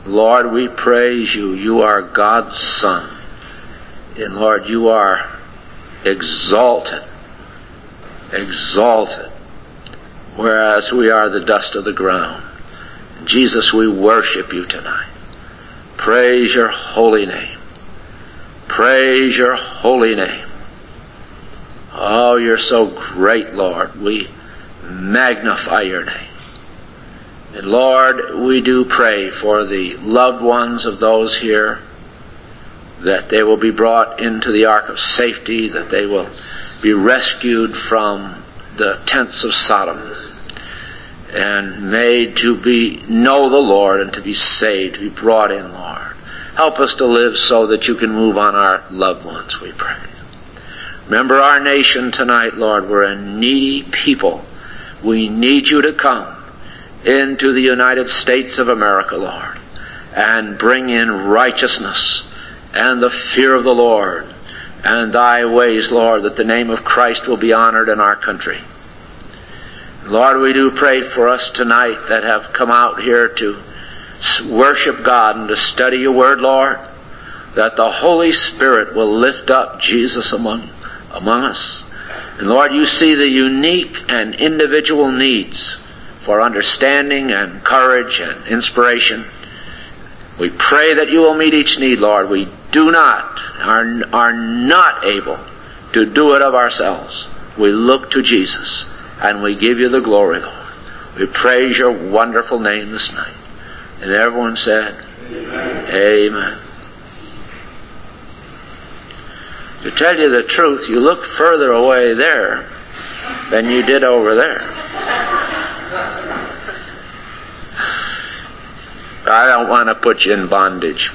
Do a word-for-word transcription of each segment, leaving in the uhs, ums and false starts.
Lord, we praise you. You are God's Son. And Lord, you are exalted. Exalted. Whereas we are the dust of the ground. And Jesus, we worship you tonight. Praise your holy name. Praise your holy name. Oh, you're so great, Lord. We magnify your name. And Lord, we do pray for the loved ones of those here, that they will be brought into the ark of safety, that they will be rescued from the tents of Sodom and made to be know the Lord and to be saved, to be brought in, Lord. Help us to live so that you can move on our loved ones, we pray. Remember our nation tonight, Lord. We're a needy people. We need you to come into the United States of America, Lord, and bring in righteousness and the fear of the Lord and thy ways, Lord, that the name of Christ will be honored in our country. Lord, we do pray for us tonight that have come out here to worship God and to study your word, Lord, that the Holy Spirit will lift up Jesus among, among us. And Lord, you see the unique and individual needs for understanding and courage and inspiration. We pray that you will meet each need, Lord. We do not, are, are not able to do it of ourselves. We look to Jesus and we give you the glory, Lord. We praise your wonderful name this night. And everyone said, Amen. Amen. To tell you the truth, you look further away there than you did over there. I don't want to put you in bondage.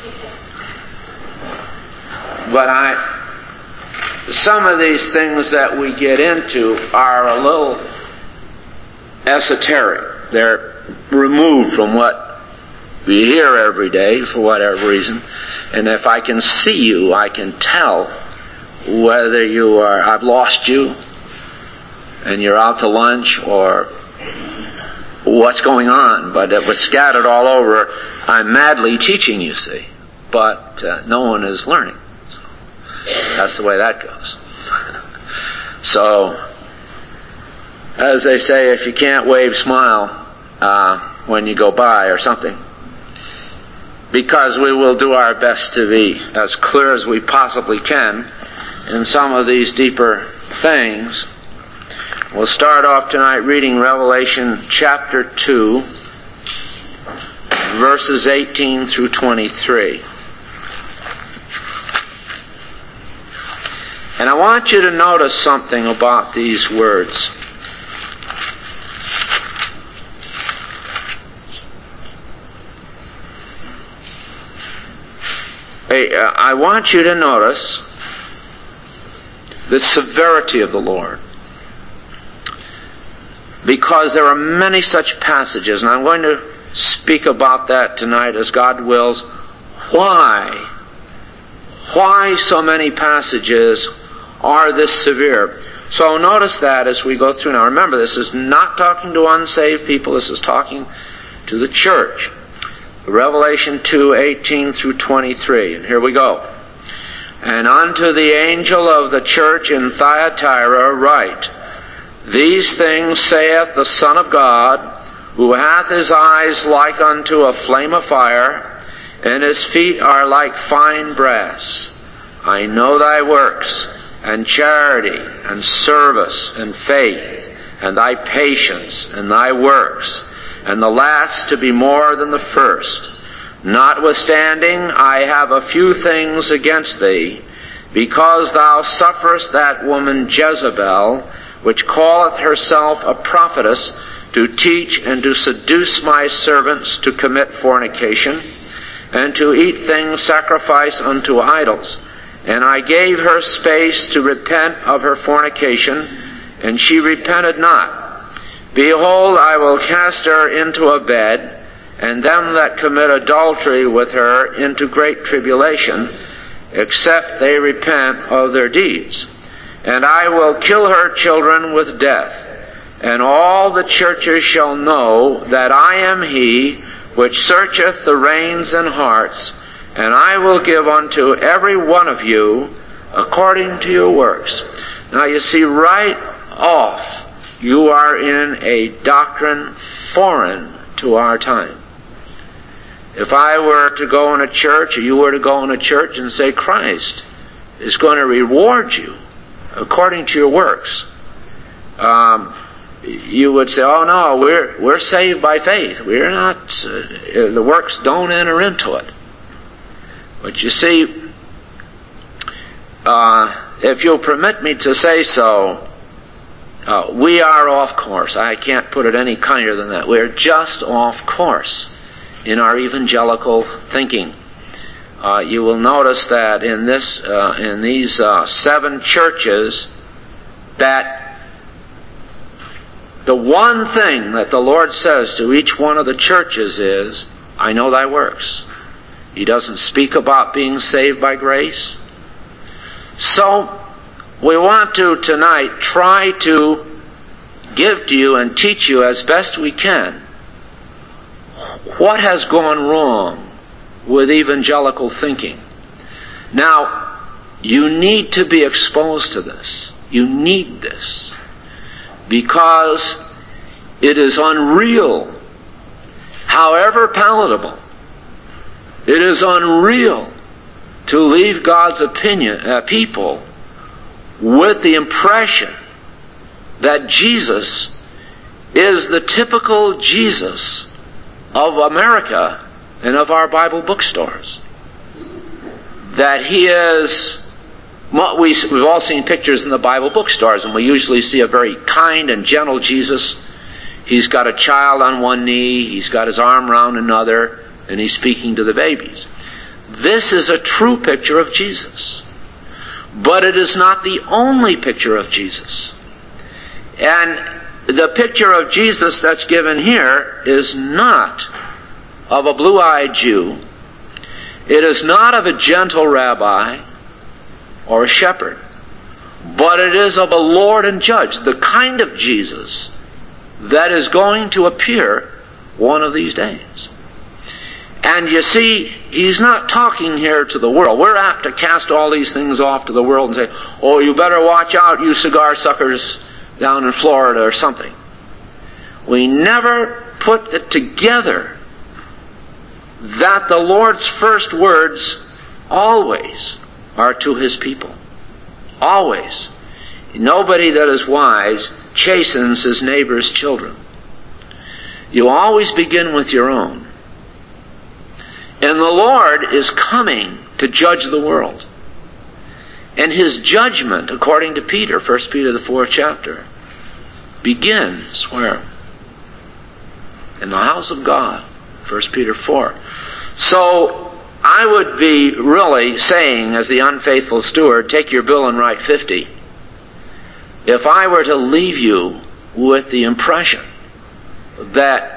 But I, some of these things that we get into are a little esoteric. They're removed from what we hear every day for whatever reason. And if I can see you, I can tell whether you are, I've lost you and you're out to lunch or what's going on. But it was scattered all over. I'm madly teaching, you see. But uh, no one is learning. So that's the way that goes. So, as they say, if you can't wave, smile uh, when you go by or something. Because we will do our best to be as clear as we possibly can in some of these deeper things. We'll start off tonight reading Revelation chapter two, verses eighteen through twenty-three. And I want you to notice something about these words. I want you to notice the severity of the Lord. Because there are many such passages, and I'm going to speak about that tonight as God wills. Why? Why so many passages are this severe? So notice that as we go through now. Remember, this is not talking to unsaved people. This is talking to the church. Revelation two, eighteen through twenty-three. And here we go. And unto the angel of the church in Thyatira write, These things saith the Son of God, who hath his eyes like unto a flame of fire, and his feet are like fine brass. I know thy works, and charity, and service, and faith, and thy patience, and thy works, and the last to be more than the first. Notwithstanding, I have a few things against thee, because thou sufferest that woman Jezebel, which calleth herself a prophetess, to teach and to seduce my servants to commit fornication, and to eat things sacrificed unto idols. And I gave her space to repent of her fornication, and she repented not. Behold, I will cast her into a bed, and them that commit adultery with her into great tribulation, except they repent of their deeds. And I will kill her children with death. And all the churches shall know that I am he which searcheth the reins and hearts, and I will give unto every one of you according to your works. Now you see, right off, you are in a doctrine foreign to our time. If I were to go in a church, or you were to go in a church and say Christ is going to reward you according to your works, um, you would say, oh no, we're we're saved by faith. We're not, uh, the works don't enter into it. But you see, uh, if you'll permit me to say so, uh, we are off course. I can't put it any kinder than that. We're just off course in our evangelical thinking. Uh, you will notice that in this, uh, in these uh, seven churches, that the one thing that the Lord says to each one of the churches is, I know thy works. He doesn't speak about being saved by grace. So, we want to tonight try to give to you and teach you as best we can what has gone wrong with evangelical thinking. Now, you need to be exposed to this. You need this. Because it is unreal, however palatable, it is unreal to leave God's opinion, uh, people with the impression that Jesus is the typical Jesus of America and of our Bible bookstores. That he is, what we, we've all seen pictures in the Bible bookstores, and we usually see a very kind and gentle Jesus. He's got a child on one knee, he's got his arm around another, and he's speaking to the babies. This is a true picture of Jesus. But it is not the only picture of Jesus. And the picture of Jesus that's given here is not of a blue-eyed Jew. It is not of a gentle rabbi or a shepherd. But it is of a Lord and Judge, the kind of Jesus that is going to appear one of these days. And you see, he's not talking here to the world. We're apt to cast all these things off to the world and say, oh, you better watch out, you cigar suckers down in Florida or something. We never put it together that the Lord's first words always are to his people. Always. Nobody that is wise chastens his neighbor's children. You always begin with your own. And the Lord is coming to judge the world. And his judgment, according to Peter, First Peter the fourth chapter, begins where? In the house of God, First Peter four. So, I would be really saying, as the unfaithful steward, take your bill and write fifty, if I were to leave you with the impression that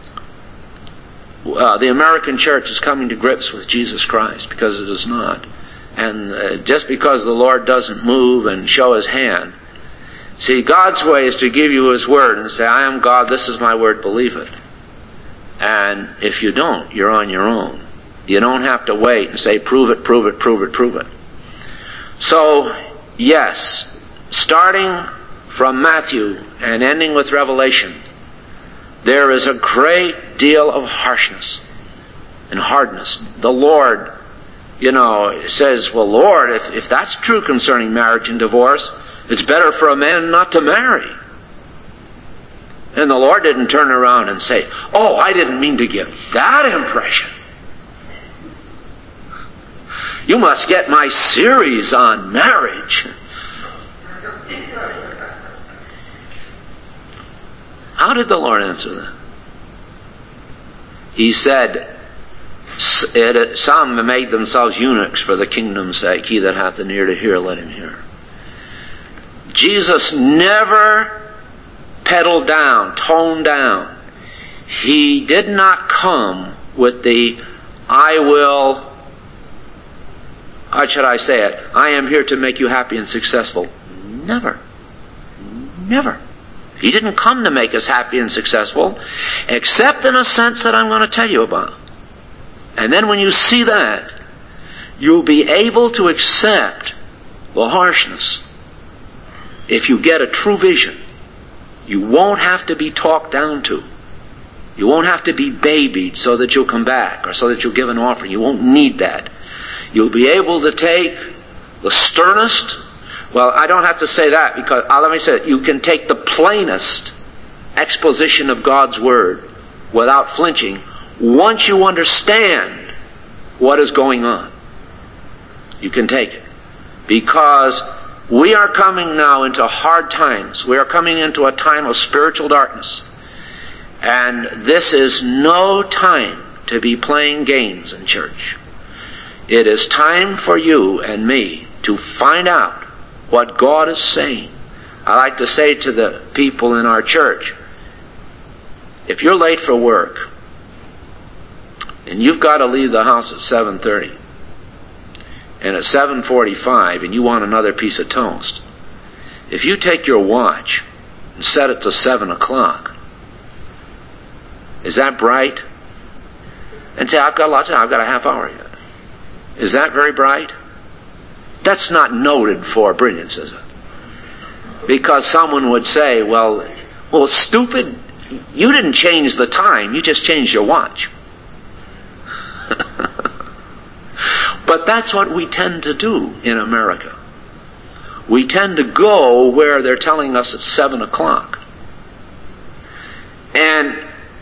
Uh, the American church is coming to grips with Jesus Christ, because it is not. And uh, just because the Lord doesn't move and show his hand. See, God's way is to give you his word and say, I am God, this is my word, believe it. And if you don't, you're on your own. You don't have to wait and say, prove it, prove it, prove it, prove it. So, yes, starting from Matthew and ending with Revelation, there is a great deal of harshness and hardness. The Lord, you know, says, well, Lord, if, if that's true concerning marriage and divorce, it's better for a man not to marry. And the Lord didn't turn around and say, oh, I didn't mean to give that impression. You must get my series on marriage. How did the Lord answer that? He said, some made themselves eunuchs for the kingdom's sake. He that hath an ear to hear, let him hear. Jesus never pedaled down, toned down. He did not come with the, I will, how should I say it? I am here to make you happy and successful. Never. Never. He didn't come to make us happy and successful, except in a sense that I'm going to tell you about. And then when you see that, you'll be able to accept the harshness. If you get a true vision, you won't have to be talked down to. You won't have to be babied so that you'll come back or so that you'll give an offering. You won't need that. You'll be able to take the sternest, well, I don't have to say that because, uh, let me say it, you can take the plainest exposition of God's Word without flinching once you understand what is going on. You can take it. Because we are coming now into hard times. We are coming into a time of spiritual darkness. And this is no time to be playing games in church. It is time for you and me to find out what God is saying. I like to say to the people in our church, if you're late for work and you've got to leave the house at seven thirty and at seven forty-five and you want another piece of toast, if you take your watch and set it to seven o'clock, is that bright? And say, I've got lots of time, I've got a half hour yet. Is that very bright? That's not noted for brilliance, is it? Because someone would say, well, well, stupid, you didn't change the time, you just changed your watch. But that's what we tend to do in America. We tend to go where they're telling us it's seven o'clock. And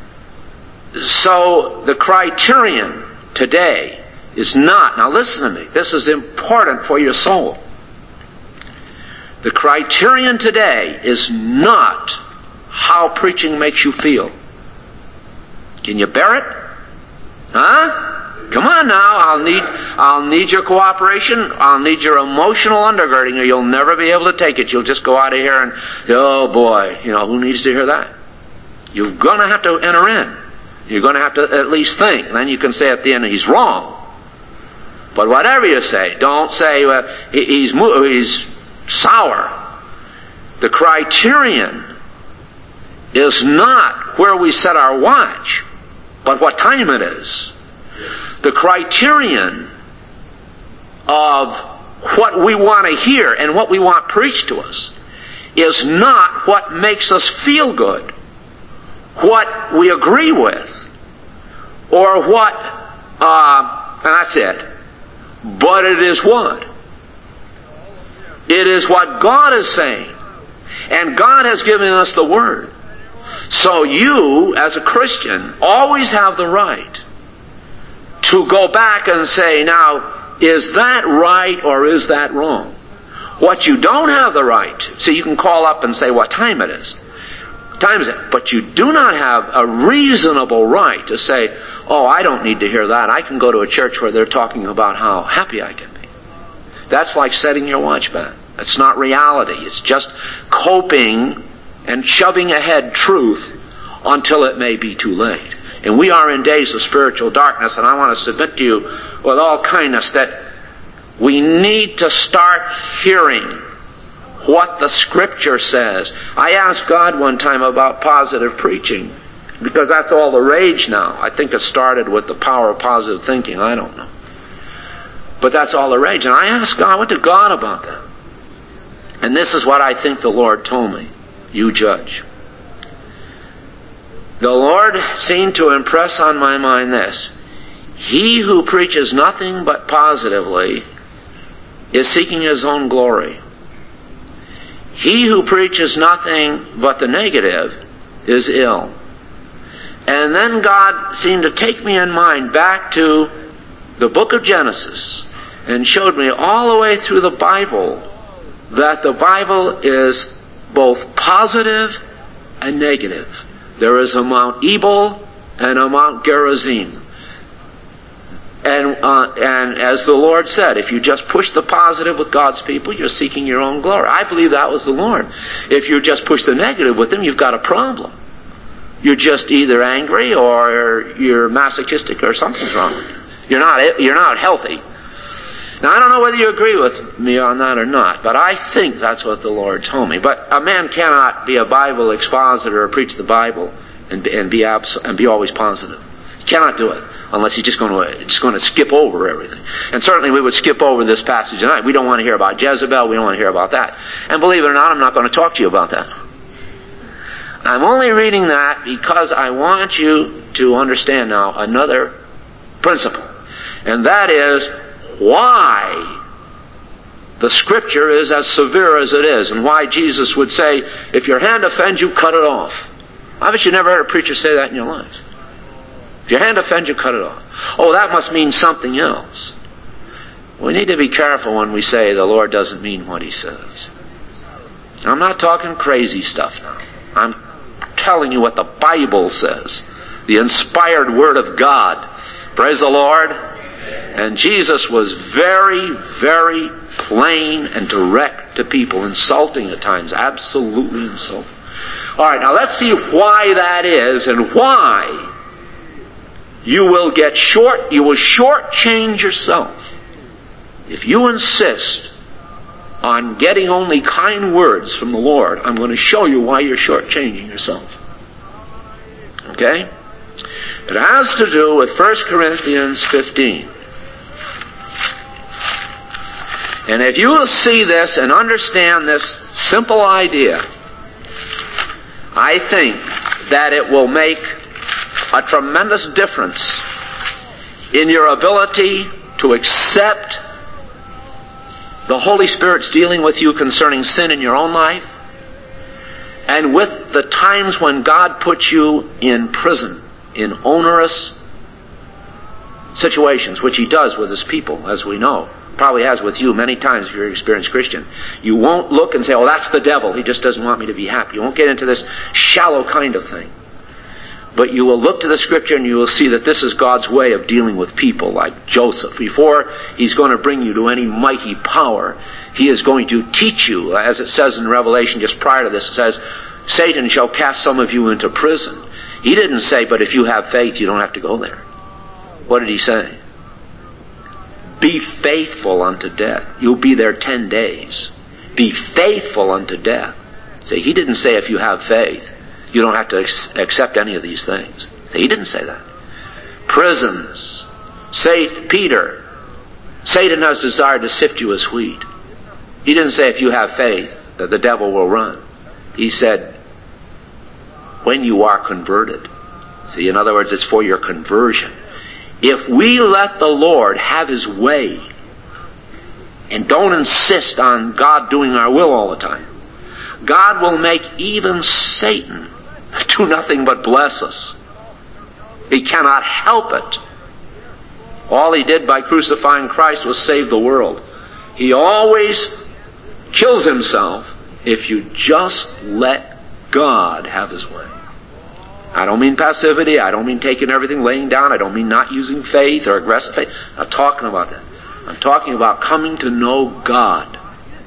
so the criterion today is not, now listen to me, this is important for your soul. The criterion today is not how preaching makes you feel. Can you bear it? Huh? Come on now, I'll need I'll need your cooperation, I'll need your emotional undergirding, or you'll never be able to take it. You'll just go out of here and, oh boy, you know, who needs to hear that? You're going to have to enter in. You're going to have to at least think. And then you can say at the end, he's wrong. But whatever you say, don't say uh, he's he's sour. The criterion is not where we set our watch, but what time it is. The criterion of what we want to hear and what we want preached to us is not what makes us feel good, what we agree with, or what, uh, and that's it. But it is what? It is what God is saying. And God has given us the Word. So you, as a Christian, always have the right to go back and say, now, is that right or is that wrong? What you don't have the right to, so you can call up and say what time it is. What time is it? But you do not have a reasonable right to say, oh, I don't need to hear that. I can go to a church where they're talking about how happy I can be. That's like setting your watch back. That's not reality. It's just coping and shoving ahead truth until it may be too late. And we are in days of spiritual darkness, and I want to submit to you with all kindness that we need to start hearing what the Scripture says. I asked God one time about positive preaching, because that's all the rage now. I think it started with the power of positive thinking. I don't know. But that's all the rage. And I asked God, what did God about that? And this is what I think the Lord told me. You judge. The Lord seemed to impress on my mind this. He who preaches nothing but positively is seeking his own glory. He who preaches nothing but the negative is ill. And then God seemed to take me in mind back to the book of Genesis and showed me all the way through the Bible that the Bible is both positive and negative. There is a Mount Ebal and a Mount Gerizim. And, uh, and as the Lord said, if you just push the positive with God's people, you're seeking your own glory. I believe that was the Lord. If you just push the negative with them, you've got a problem. You're just either angry or you're masochistic or something's wrong with you. You're not, you're not healthy. Now, I don't know whether you agree with me on that or not, but I think that's what the Lord told me. But a man cannot be a Bible expositor or preach the Bible and be, and be, abs- and be always positive. He cannot do it unless he's just going to just going to skip over everything. And certainly we would skip over this passage tonight. We don't want to hear about Jezebel. We don't want to hear about that. And believe it or not, I'm not going to talk to you about that. I'm only reading that because I want you to understand now another principle. And that is why the Scripture is as severe as it is, and why Jesus would say, if your hand offends you, cut it off. I bet you never heard a preacher say that in your lives. If your hand offends you, cut it off. Oh, that must mean something else. We need to be careful when we say the Lord doesn't mean what He says. I'm not talking crazy stuff now. I'm telling you what the Bible says. The inspired Word of God. Praise the Lord. And Jesus was very, very plain and direct to people, insulting at times, absolutely insulting. All right, now let's see why that is and why you will get short, you will shortchange yourself if you insist on getting only kind words from the Lord. I'm going to show you why you're shortchanging yourself. Okay? It has to do with First Corinthians fifteen. And if you will see this and understand this simple idea, I think that it will make a tremendous difference in your ability to accept the Holy Spirit's dealing with you concerning sin in your own life, and with the times when God puts you in prison, in onerous situations, which He does with His people, as we know. Probably has with you many times if you're an experienced Christian. You won't look and say, oh, that's the devil. He just doesn't want me to be happy. You won't get into this shallow kind of thing. But you will look to the Scripture and you will see that this is God's way of dealing with people like Joseph. Before He's going to bring you to any mighty power, He is going to teach you, as it says in Revelation just prior to this, it says, Satan shall cast some of you into prison. He didn't say, but if you have faith, you don't have to go there. What did He say? Be faithful unto death. You'll be there ten days. Be faithful unto death. See, He didn't say if you have faith, you don't have to accept any of these things. See, He didn't say that. Prisons. Say, Peter, Satan has desired to sift you as wheat. He didn't say if you have faith that the devil will run. He said, when you are converted. See, in other words, it's for your conversion. If we let the Lord have His way and don't insist on God doing our will all the time, God will make even Satan do nothing but bless us. He cannot help it. All He did by crucifying Christ was save the world. He always kills Himself if you just let God have His way. I don't mean passivity. I don't mean taking everything, laying down. I don't mean not using faith or aggressive faith. I'm not talking about that. I'm talking about coming to know God.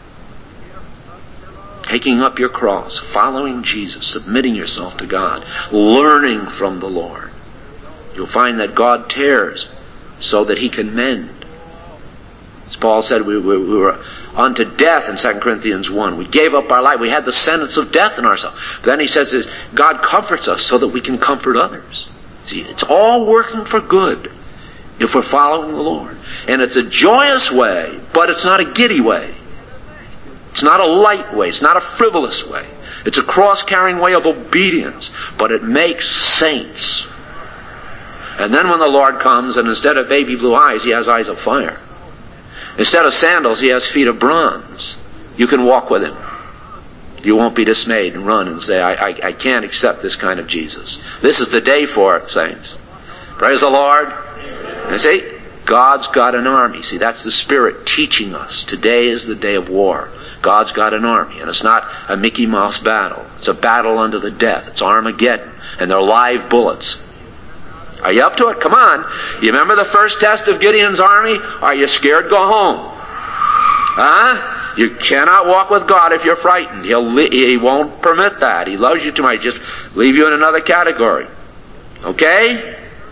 Taking up your cross, following Jesus, submitting yourself to God, learning from the Lord. You'll find that God tears so that He can mend. As Paul said, we, we, we were unto death in Second Corinthians one. We gave up our life. We had the sentence of death in ourselves. But then he says this, God comforts us so that we can comfort others. See, it's all working for good if we're following the Lord. And it's a joyous way, but it's not a giddy way. It's not a light way. It's not a frivolous way. It's a cross-carrying way of obedience. But it makes saints. And then when the Lord comes, and instead of baby blue eyes, He has eyes of fire. Instead of sandals, He has feet of bronze. You can walk with Him. You won't be dismayed and run and say, I, I, I can't accept this kind of Jesus. This is the day for it, saints. Praise the Lord. And see, God's got an army. See, that's the Spirit teaching us. Today is the day of war. God's got an army. And it's not a Mickey Mouse battle. It's a battle unto the death. It's Armageddon. And they're live bullets. Are you up to it? Come on. You remember the first test of Gideon's army? Are you scared? Go home. Huh? You cannot walk with God if you're frightened. He'll, he won't permit that. He loves you too much. Just leave you in another category. Okay?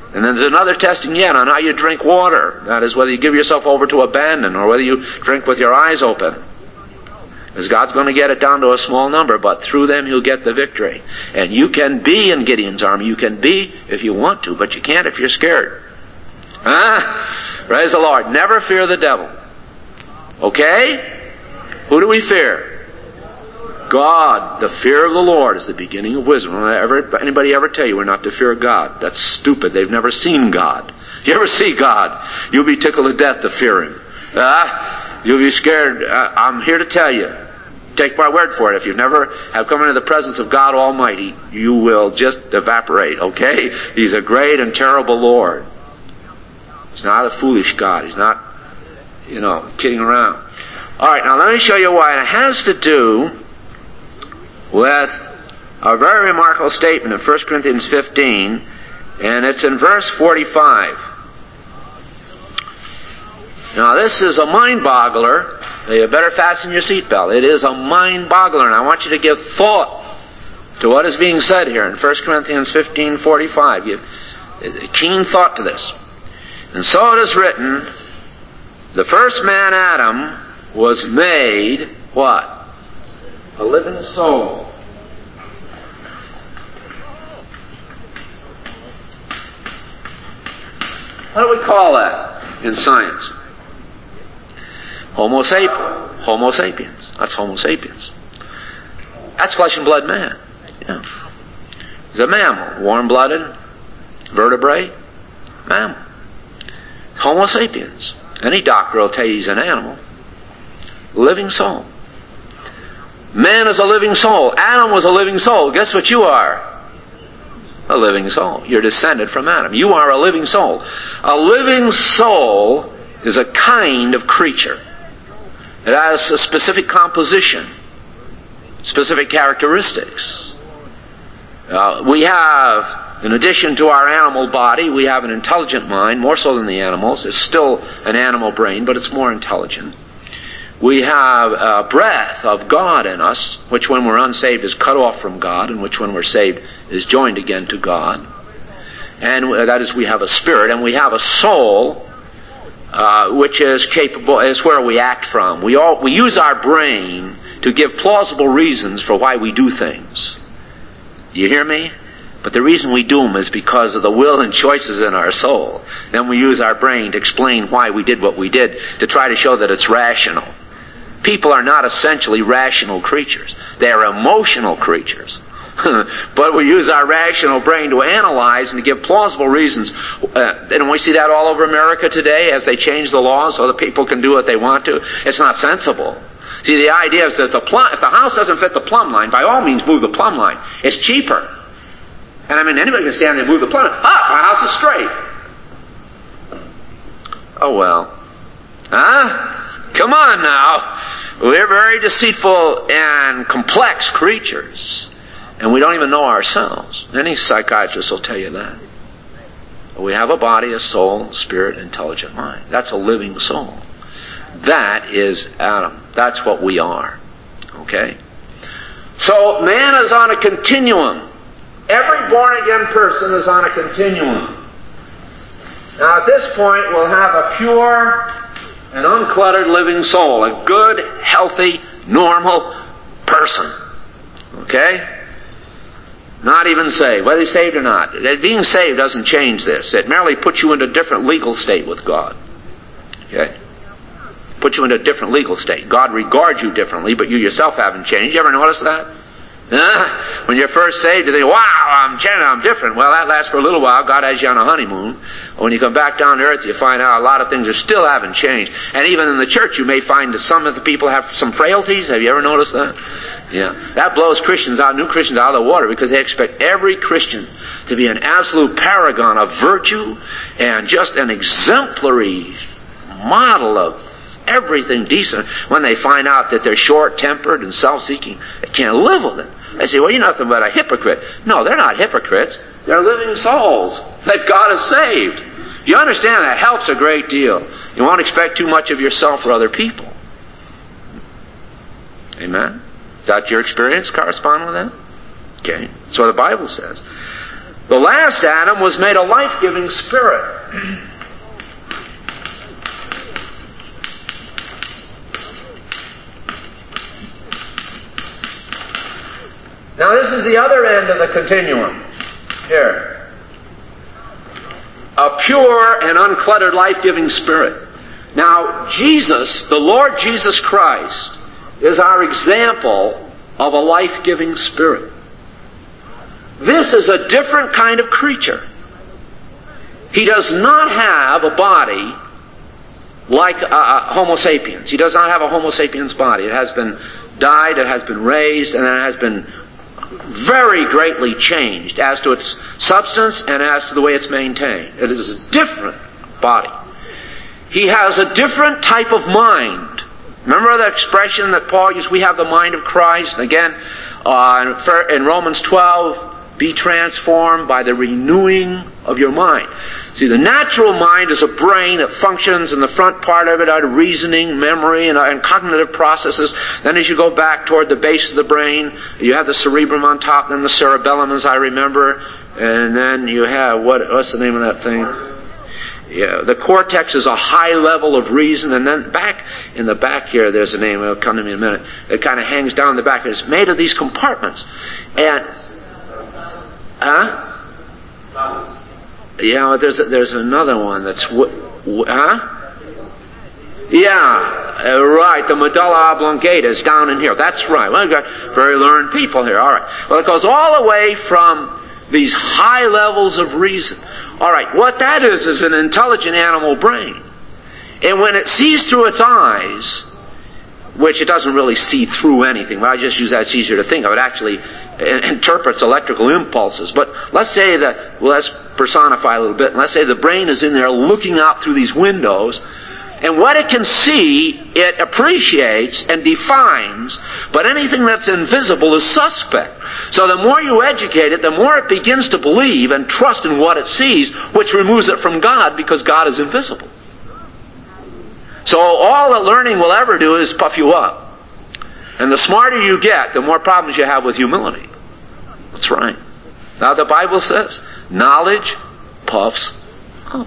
And then there's another testing yet on how you drink water. That is, whether you give yourself over to abandon or whether you drink with your eyes open. Because God's going to get it down to a small number, but through them He'll get the victory. And you can be in Gideon's army. You can be if you want to, but you can't if you're scared. Huh? Praise the Lord. Never fear the devil. Okay? Who do we fear? God. The fear of the Lord is the beginning of wisdom. Will ever, anybody ever tell you we're not to fear God? That's stupid. They've never seen God. If you ever see God, you'll be tickled to death to fear Him. Uh, you'll be scared. Uh, I'm here to tell you. Take my word for it. If you've never have come into the presence of God Almighty, you will just evaporate, okay? He's a great and terrible Lord. He's not a foolish God. He's not, you know, kidding around. All right, now let me show you why. And it has to do with a very remarkable statement in First Corinthians fifteen, and it's in verse forty-five. Now this is a mind-boggler. You better fasten your seatbelt. It is a mind-boggler, and I want you to give thought to what is being said here in First Corinthians fifteen forty-five. Give keen thought to this. And so it is written, the first man, Adam, was made, what? A living soul. What do we call that in science? Homo sapiens. Homo sapiens. That's Homo sapiens. That's flesh and blood man. Yeah. He's a mammal. Warm-blooded, vertebrate, mammal. Homo sapiens. Any doctor will tell you he's an animal. Living soul. Man is a living soul. Adam was a living soul. Guess what you are? A living soul. You're descended from Adam. You are a living soul. A living soul is a kind of creature. It has a specific composition, specific characteristics. Uh, we have, in addition to our animal body, we have an intelligent mind, more so than the animals. It's still an animal brain, but it's more intelligent. We have a breath of God in us, which when we're unsaved is cut off from God, and which when we're saved is joined again to God. And that is, we have a spirit, and we have a soul, uh, which is capable, is where we act from. We all, we use our brain to give plausible reasons for why we do things. You hear me? But the reason we do them is because of the will and choices in our soul. Then we use our brain to explain why we did what we did, to try to show that it's rational. People are not essentially rational creatures. They are emotional creatures. But we use our rational brain to analyze and to give plausible reasons. Uh, and we see that all over America today as they change the laws so that people can do what they want to. It's not sensible. See, the idea is that the plum, if the house doesn't fit the plumb line, by all means move the plumb line. It's cheaper. And I mean, anybody can stand there and move the plumb line. Ah, my house is straight. Oh well. Huh? Come on now. We're very deceitful and complex creatures. And we don't even know ourselves. Any psychiatrist will tell you that. We have a body, a soul, spirit, intelligent mind. That's a living soul. That is Adam. That's what we are. Okay? So man is on a continuum. Every born-again person is on a continuum. Now at this point we'll have a pure and uncluttered living soul. A good, healthy, normal person. Okay? Not even saved. Whether he's saved or not. Being saved doesn't change this. It merely puts you into a different legal state with God. Okay? Puts you into a different legal state. God regards you differently, but you yourself haven't changed. You ever notice that? Huh? When you're first saved, you think, wow, I'm changing, I'm different. Well, that lasts for a little while. God has you on a honeymoon. When you come back down to earth, you find out a lot of things are still haven't changed. And even in the church, you may find that some of the people have some frailties. Have you ever noticed that? Yeah. That blows Christians out, new Christians out of the water, because they expect every Christian to be an absolute paragon of virtue and just an exemplary model of everything decent. When they find out that they're short-tempered and self-seeking, they can't live with it. They say, well, you're nothing but a hypocrite. No, they're not hypocrites. They're living souls that God has saved. You understand that helps a great deal. You won't expect too much of yourself or other people. Amen? Is that your experience? Correspond with that? Okay. That's what the Bible says. The last Adam was made a life-giving spirit. Now this is the other end of the continuum. Here. A pure and uncluttered life-giving spirit. Now Jesus, the Lord Jesus Christ, is our example of a life-giving spirit. This is a different kind of creature. He does not have a body like uh, Homo sapiens. He does not have a Homo sapiens body. It has been died, it has been raised, and it has been very greatly changed as to its substance and as to the way it's maintained. It is a different body. He has a different type of mind. Remember the expression that Paul used, we have the mind of Christ? Again, uh, in Romans twelve, be transformed by the renewing of your mind. See, the natural mind is a brain that functions, and the front part of it are reasoning, memory, and, and cognitive processes. Then as you go back toward the base of the brain, you have the cerebrum on top, then the cerebellum, as I remember, and then you have, what, what's the name of that thing? Yeah, the cortex is a high level of reason, and then back in the back here, there's a name, it'll come to me in a minute. It kind of hangs down the back. It's made of these compartments. And, huh? Yeah, there's there's another one that's, huh? Yeah, uh, right. The medulla oblongata is down in here. That's right. Well, we've got very learned people here. All right. Well, it goes all the way from these high levels of reason. All right. What that is is an intelligent animal brain, and when it sees through its eyes, which it doesn't really see through anything, but I just use that, it's easier to think of. It actually interprets electrical impulses. But let's say that, well, let's personify a little bit. Let's say the brain is in there looking out through these windows, and what it can see, it appreciates and defines, but anything that's invisible is suspect. So the more you educate it, the more it begins to believe and trust in what it sees, which removes it from God, because God is invisible. So all that learning will ever do is puff you up. And the smarter you get, the more problems you have with humility. That's right. Now the Bible says, knowledge puffs up.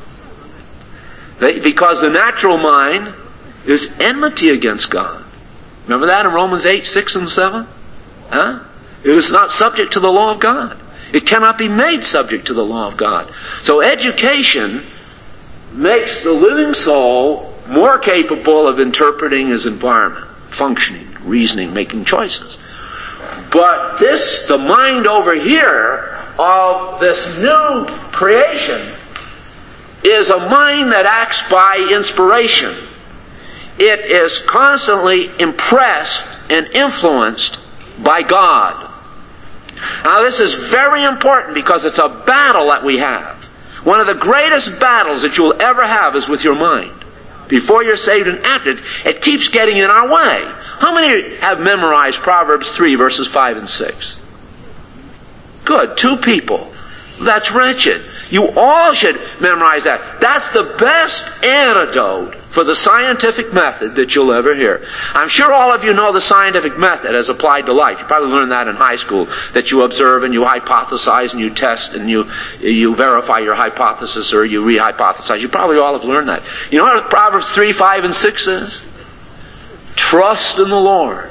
Because the natural mind is enmity against God. Remember that in Romans eight, six and seven? Huh? It is not subject to the law of God. It cannot be made subject to the law of God. So education makes the living soul more capable of interpreting his environment, functioning, reasoning, making choices. But this, the mind over here of this new creation, is a mind that acts by inspiration. It is constantly impressed and influenced by God. Now this is very important because it's a battle that we have. One of the greatest battles that you'll ever have is with your mind. Before you're saved and after it, it keeps getting in our way. How many have memorized Proverbs three, verses five and six? Good. Two people. That's wretched. You all should memorize that. That's the best antidote for the scientific method that you'll ever hear. I'm sure all of you know the scientific method as applied to life. You probably learned that in high school, that you observe and you hypothesize and you test and you you verify your hypothesis or you re-hypothesize. You probably all have learned that. You know what Proverbs three, five, and six is? Trust in the Lord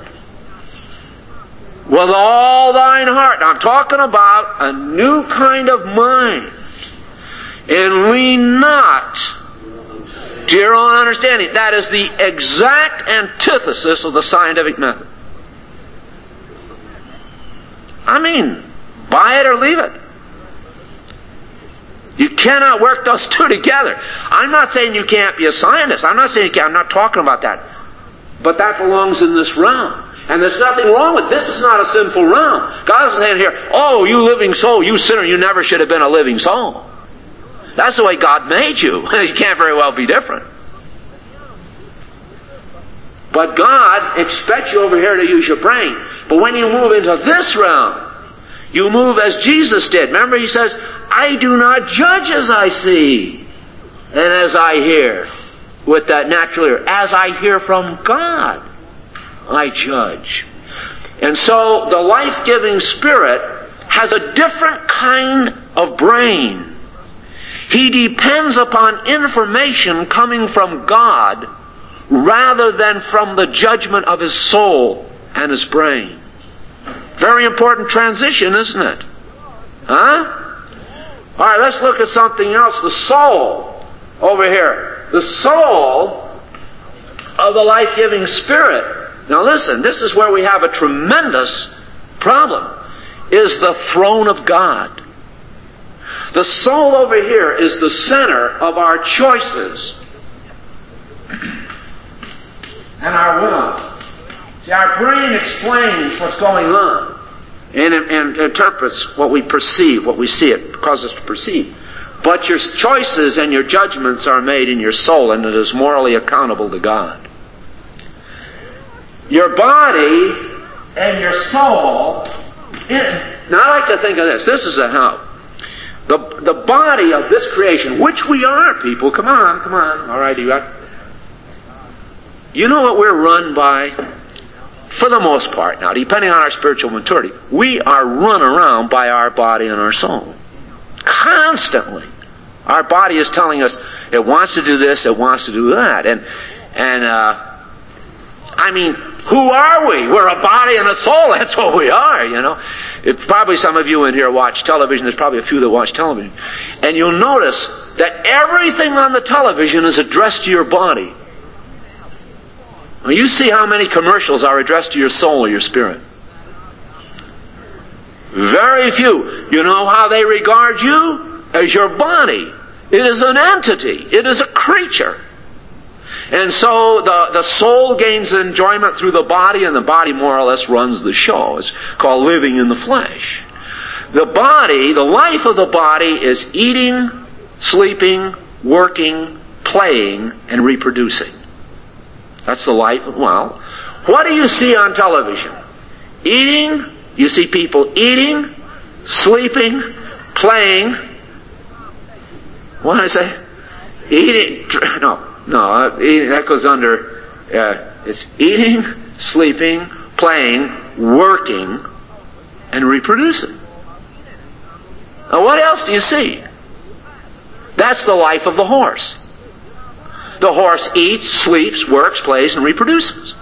with all thine heart. Now I'm talking about a new kind of mind. And lean not to your own understanding. That is the exact antithesis of the scientific method. I mean, buy it or leave it. You cannot work those two together. I'm not saying you can't be a scientist. I'm not saying you can't. I'm not talking about that. But that belongs in this realm. And there's nothing wrong with this. This is not a sinful realm. God isn't saying here, oh, you living soul, you sinner, you never should have been a living soul. That's the way God made you. You can't very well be different. But God expects you over here to use your brain. But when you move into this realm, you move as Jesus did. Remember, he says, I do not judge as I see and as I hear. With that natural ear. As I hear from God, I judge. And so the life-giving Spirit has a different kind of brain. He depends upon information coming from God rather than from the judgment of his soul and his brain. Very important transition, isn't it? Huh? All right, let's look at something else. The soul over here. The soul of the life-giving Spirit. Now listen, this is where we have a tremendous problem. Is the throne of God. The soul over here is the center of our choices and our will. See, our brain explains what's going on and, and interprets what we perceive, what we see. It causes us to perceive. But your choices and your judgments are made in your soul, and it is morally accountable to God. Your body and your soul. It, now I like to think of this. This is a how. The, the body of this creation, which we are, people. Come on, come on. All right, you got. You know what we're run by? For the most part now, depending on our spiritual maturity, we are run around by our body and our soul. Constantly. Our body is telling us it wants to do this, it wants to do that. And, and, uh, I mean, who are we? We're a body and a soul. That's what we are, you know. It, probably some of you in here watch television. There's probably a few that watch television. And you'll notice that everything on the television is addressed to your body. Now, you see how many commercials are addressed to your soul or your spirit. Very few. You know how they regard you? As your body. It is an entity. It is a creature. And so the, the soul gains enjoyment through the body, and the body more or less runs the show. It's called living in the flesh. The body, the life of the body is eating, sleeping, working, playing, and reproducing. That's the life. Well, what do you see on television? Eating. You see people eating, sleeping, playing. What did I say? Eating. No. No, eating, that goes under, uh, it's eating, sleeping, playing, working, and reproducing. Now what else do you see? That's the life of the horse. The horse eats, sleeps, works, plays, and reproduces.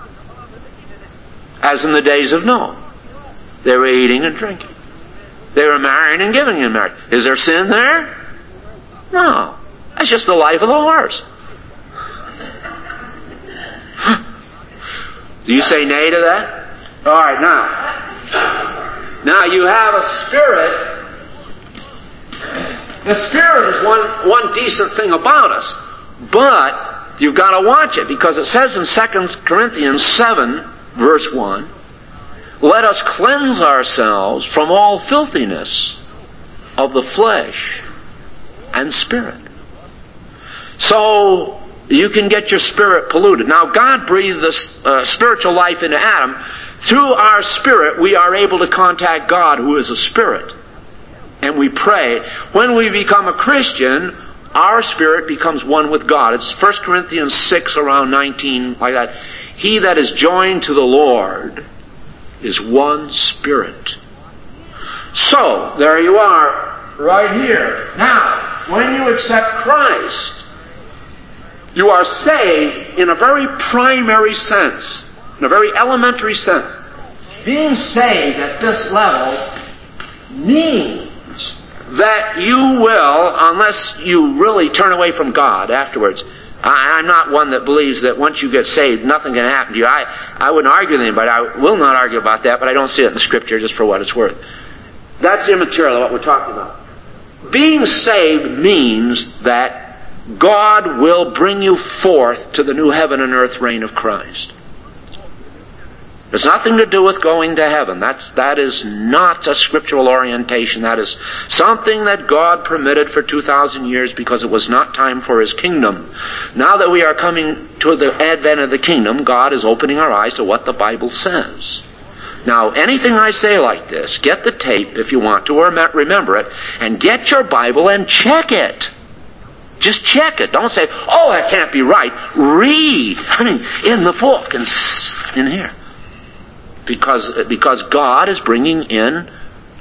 As in the days of Noah. They were eating and drinking. They were marrying and giving in marriage. Is there sin there? No. That's just the life of the horse. Do you say nay to that? All right, now. Now you have a spirit. The spirit is one, one decent thing about us. But you've got to watch it, because it says in Second Corinthians seven, verse one, let us cleanse ourselves from all filthiness of the flesh and spirit. So you can get your spirit polluted. Now, God breathed this uh, spiritual life into Adam. Through our spirit, we are able to contact God, who is a spirit. And we pray. When we become a Christian, our spirit becomes one with God. It's First Corinthians six, around nineteen, like that. He that is joined to the Lord is one spirit. So, there you are, right here. Now, when you accept Christ, you are saved in a very primary sense, in a very elementary sense. Being saved at this level means that you will, unless you really turn away from God afterwards. I, I'm not one that believes that once you get saved, nothing can happen to you. I, I wouldn't argue with anybody. I will not argue about that, but I don't see it in the Scripture, just for what it's worth. That's immaterial, what we're talking about. Being saved means that God will bring you forth to the new heaven and earth reign of Christ. There's nothing to do with going to heaven. That's, that is not a scriptural orientation. That is something that God permitted for two thousand years because it was not time for His kingdom. Now that we are coming to the advent of the kingdom, God is opening our eyes to what the Bible says. Now, anything I say like this, get the tape if you want to, or remember it, and get your Bible and check it. Just check it. Don't say, oh, that can't be right. Read. I mean, in the book and in here. Because, because God is bringing in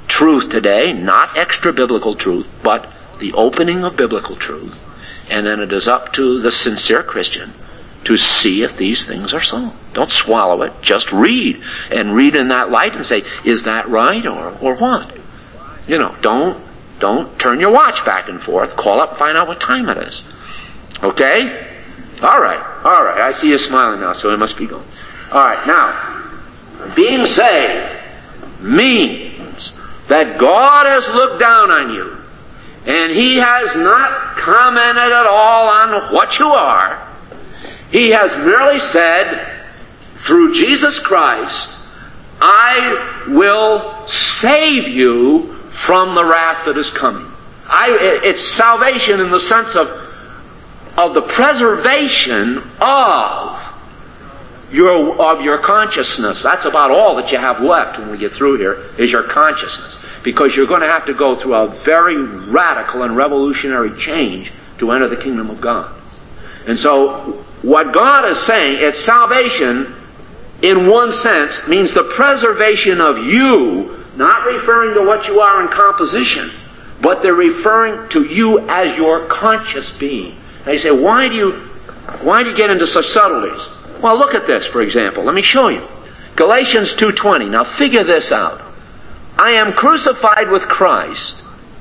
truth today, not extra biblical truth, but the opening of biblical truth. And then it is up to the sincere Christian to see if these things are so. Don't swallow it. Just read. And read in that light and say, is that right or, or what? You know, don't, don't turn your watch back and forth. Call up and find out what time it is. Okay? All right. All right. I see you smiling now, so it must be going. All right. Now, being saved means that God has looked down on you, and He has not commented at all on what you are. He has merely said, through Jesus Christ, I will save you from the wrath that is coming. I, it's salvation in the sense of, of the preservation of your, of your consciousness. That's about all that you have left when we get through here, is your consciousness. Because you're going to have to go through a very radical and revolutionary change to enter the kingdom of God. And so, what God is saying, it's salvation in one sense, means the preservation of you, not referring to what you are in composition, but they're referring to you as your conscious being. Now you say, why do you, why do you get into such subtleties? Well, look at this, for example. Let me show you. Galatians two twenty. Now figure this out. I am crucified with Christ.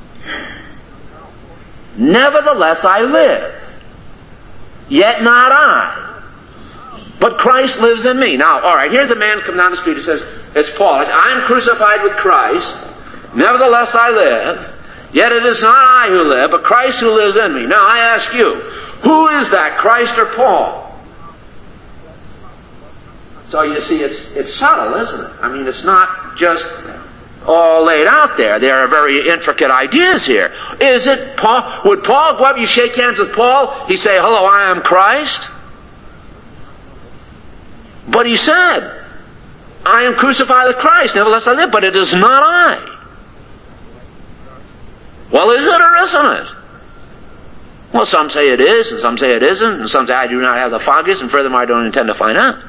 Nevertheless I live. Yet not I, but Christ lives in me. Now, all right, here's a man come down the street who says, it's Paul. I am crucified with Christ. Nevertheless I live. Yet it is not I who live, but Christ who lives in me. Now I ask you, who is that, Christ or Paul? So you see, it's it's subtle, isn't it? I mean, it's not just all laid out there. There are very intricate ideas here. Is it Paul? Would Paul go up, you shake hands with Paul, he say, hello, I am Christ? But he said, I am crucified with Christ, nevertheless I live, but it is not I. Well, is it or isn't it? Well, some say it is, and some say it isn't, and some say I do not have the foggiest, and furthermore I don't intend to find out.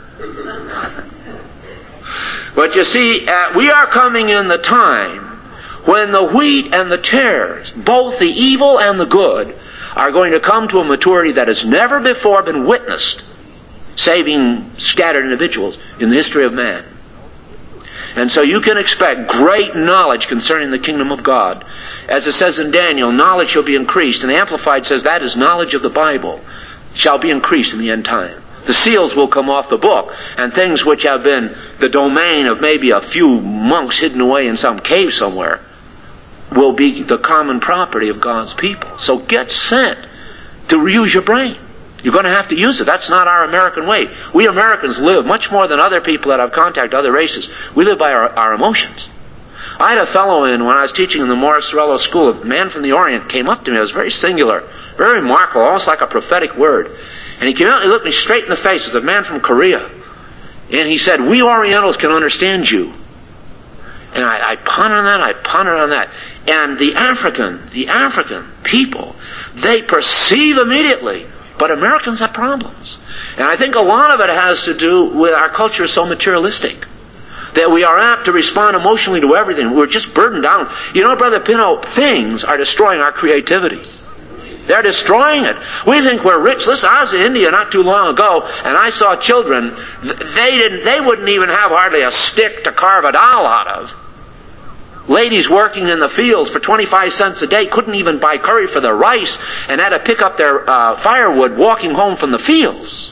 But you see, uh, we are coming in the time when the wheat and the tares, both the evil and the good, are going to come to a maturity that has never before been witnessed, saving scattered individuals in the history of man. And so you can expect great knowledge concerning the kingdom of God. As it says in Daniel, knowledge shall be increased. And the Amplified says that is knowledge of the Bible shall be increased in the end time. The seals will come off the book, and things which have been the domain of maybe a few monks hidden away in some cave somewhere will be the common property of God's people. So get sent to use your brain. You're going to have to use it. That's not our American way. We Americans live much more than other people that have contact, other races. We live by our, our emotions. I had a fellow in, when I was teaching in the Morris Cerullo School, a man from the Orient came up to me. It was very singular, very remarkable, almost like a prophetic word. And he came out and he looked me straight in the face. It was a man from Korea. And he said, we Orientals can understand you. And I, I pondered on that, I pondered on that. And the African, the African people, they perceive immediately. But Americans have problems. And I think a lot of it has to do with our culture is so materialistic that we are apt to respond emotionally to everything. We're just burdened down. You know, Brother Pino, things are destroying our creativity. They're destroying it. We think we're rich. Listen, I was in India not too long ago, and I saw children, they didn't, they wouldn't even have hardly a stick to carve a doll out of. Ladies working in the fields for twenty-five cents a day couldn't even buy curry for their rice and had to pick up their uh, firewood walking home from the fields.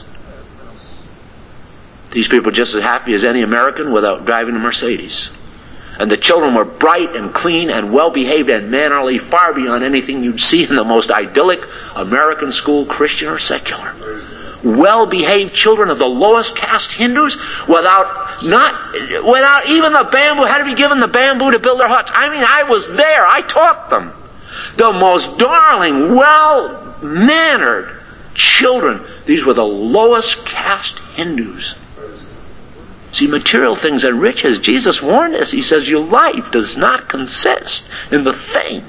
These people are just as happy as any American without driving a Mercedes. And the children were bright and clean and well-behaved and mannerly, far beyond anything you'd see in the most idyllic American school, Christian or secular. Well-behaved children of the lowest caste Hindus without not without even the bamboo, had to be given the bamboo to build their huts. I mean, I was there. I taught them. The most darling, well-mannered children. These were the lowest caste Hindus. See, material things are riches. Jesus warned us. He says, your life does not consist in the things.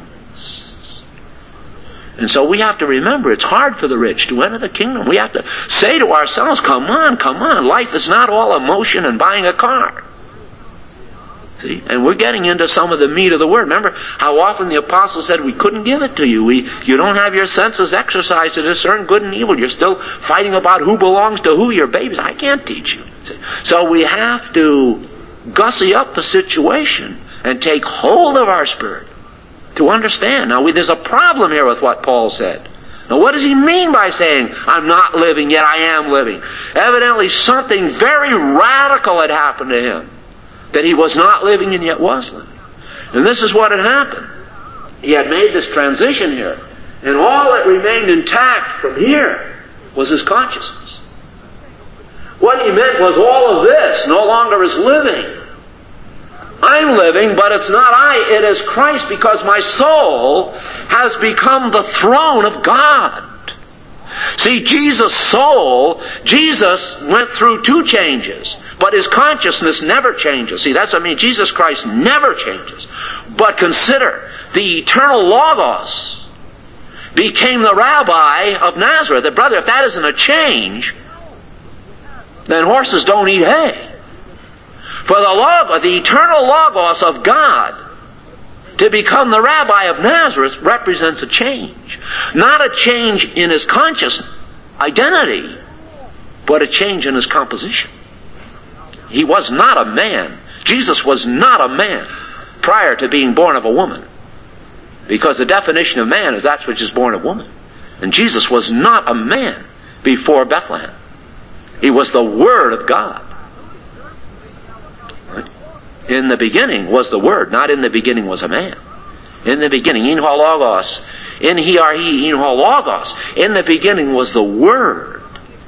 And so we have to remember, it's hard for the rich to enter the kingdom. We have to say to ourselves, come on, come on. Life is not all emotion and buying a car. See? And we're getting into some of the meat of the Word. Remember how often the apostle said, we couldn't give it to you. We, you don't have your senses exercised to discern good and evil. You're still fighting about who belongs to who. You're babies. I can't teach you. See? So we have to gussy up the situation and take hold of our spirit to understand. Now, we, there's a problem here with what Paul said. Now, what does he mean by saying, I'm not living, yet I am living? Evidently, something very radical had happened to him. That he was not living and yet was living. And this is what had happened. He had made this transition here. And all that remained intact from here was his consciousness. What he meant was all of this no longer is living. I'm living, but it's not I, it is Christ, because my soul has become the throne of God. See, Jesus' soul, Jesus went through two changes, but his consciousness never changes. See, that's what I mean. Jesus Christ never changes. But consider, the eternal Logos became the rabbi of Nazareth. And brother, if that isn't a change, then horses don't eat hay. For the Logos, the eternal Logos of God, to become the rabbi of Nazareth represents a change. Not a change in his conscious identity, but a change in his composition. He was not a man. Jesus was not a man prior to being born of a woman. Because the definition of man is that which is born of woman. And Jesus was not a man before Bethlehem. He was the Word of God. In the beginning was the Word, not in the beginning was a man. In the beginning, in ho logos, in he are he, in ho logos. In the beginning was the Word.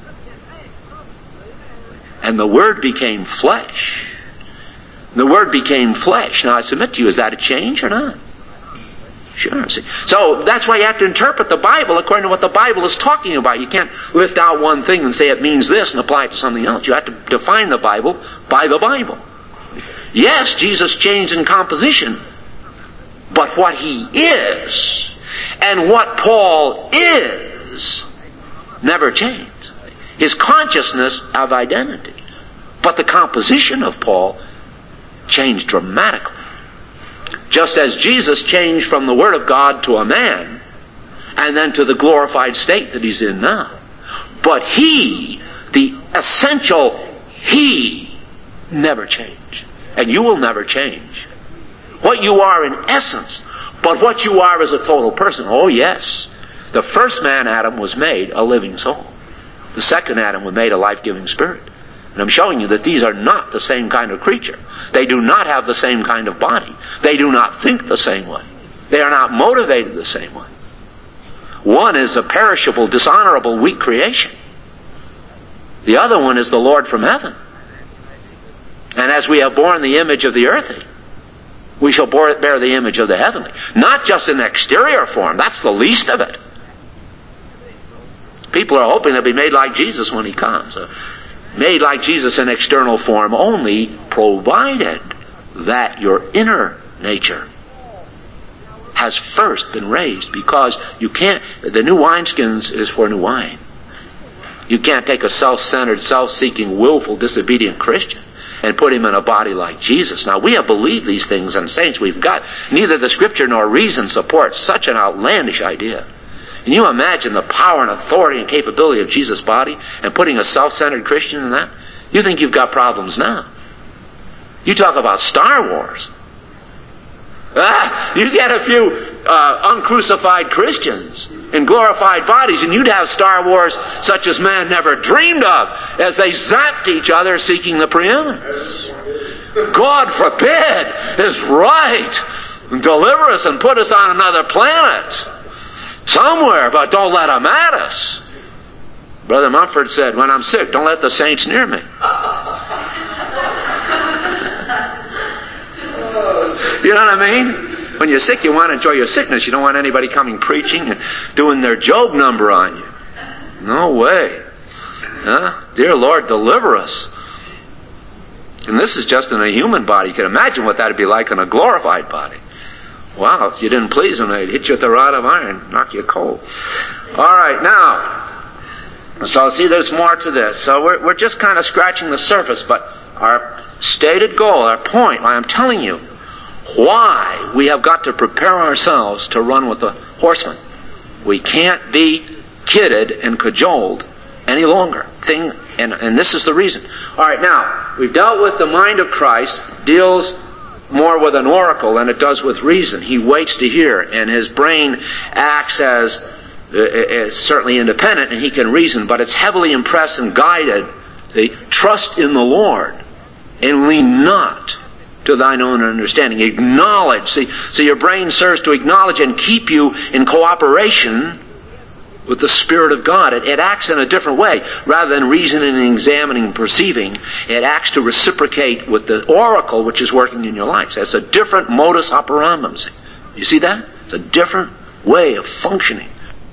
And the Word became flesh. The Word became flesh. Now I submit to you, is that a change or not? Sure. See? So that's why you have to interpret the Bible according to what the Bible is talking about. You can't lift out one thing and say it means this and apply it to something else. You have to define the Bible by the Bible. Yes, Jesus changed in composition, but what he is and what Paul is never changed. His consciousness of identity. But the composition of Paul changed dramatically. Just as Jesus changed from the Word of God to a man, and then to the glorified state that he's in now. But he, the essential he, never changed. And you will never change. What you are in essence, but what you are as a total person. Oh yes, the first man, Adam, was made a living soul. The second Adam was made a life-giving spirit. And I'm showing you that these are not the same kind of creature. They do not have the same kind of body. They do not think the same way. They are not motivated the same way. One is a perishable, dishonorable, weak creation. The other one is the Lord from heaven. And as we have borne the image of the earthly, we shall bear the image of the heavenly. Not just in exterior form. That's the least of it. People are hoping they'll be made like Jesus when he comes. Uh, made like Jesus in external form only, provided that your inner nature has first been raised. Because you can't, the new wineskins is for new wine. You can't take a self-centered, self-seeking, willful, disobedient Christian and put him in a body like Jesus. Now, we have believed these things, and saints, we've got neither the Scripture nor reason supports such an outlandish idea. Can you imagine the power and authority and capability of Jesus' body and putting a self-centered Christian in that? You think you've got problems now. You talk about Star Wars. Ah, you get a few uh, uncrucified Christians in glorified bodies, and you'd have Star Wars such as man never dreamed of, as they zapped each other seeking the preeminence. God forbid is right. Deliver us and put us on another planet somewhere, but don't let them at us. Brother Mumford said, when I'm sick, don't let the saints near me. You know what I mean? When you're sick, you want to enjoy your sickness. You don't want anybody coming preaching and doing their Job number on you. No way. Huh? Dear Lord, deliver us. And this is just in a human body. You can imagine what that would be like in a glorified body. Wow, if you didn't please them, they'd hit you with a rod of iron, knock you cold. All right, now, so see, there's more to this. So we're, we're just kind of scratching the surface, but our stated goal, our point, I'm telling you why we have got to prepare ourselves to run with the horsemen. We can't be kidded and cajoled any longer. Thing, and, and this is the reason. All right, now, we've dealt with the mind of Christ, deals more with an oracle than it does with reason. He waits to hear, and his brain acts as uh, is certainly independent, and he can reason, but it's heavily impressed and guided. See? Trust in the Lord, and lean not to thine own understanding. Acknowledge. See, so your brain serves to acknowledge and keep you in cooperation with the Spirit of God. It, it acts in a different way. Rather than reasoning and examining and perceiving, it acts to reciprocate with the oracle which is working in your life. So it's a different modus operandum. See? You see that? It's a different way of functioning.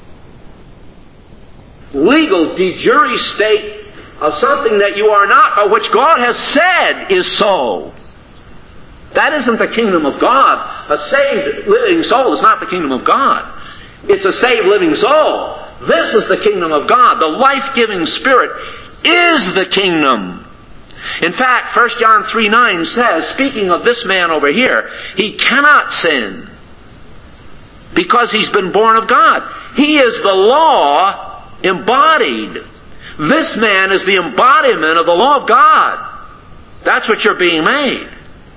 Legal de jure state of something that you are not, but which God has said is so. That isn't the kingdom of God. A saved living soul is not the kingdom of God. It's a saved living soul. This is the kingdom of God. The life-giving Spirit is the kingdom. In fact, First John three nine says, speaking of this man over here, he cannot sin because he's been born of God. He is the law embodied. This man is the embodiment of the law of God. That's what you're being made.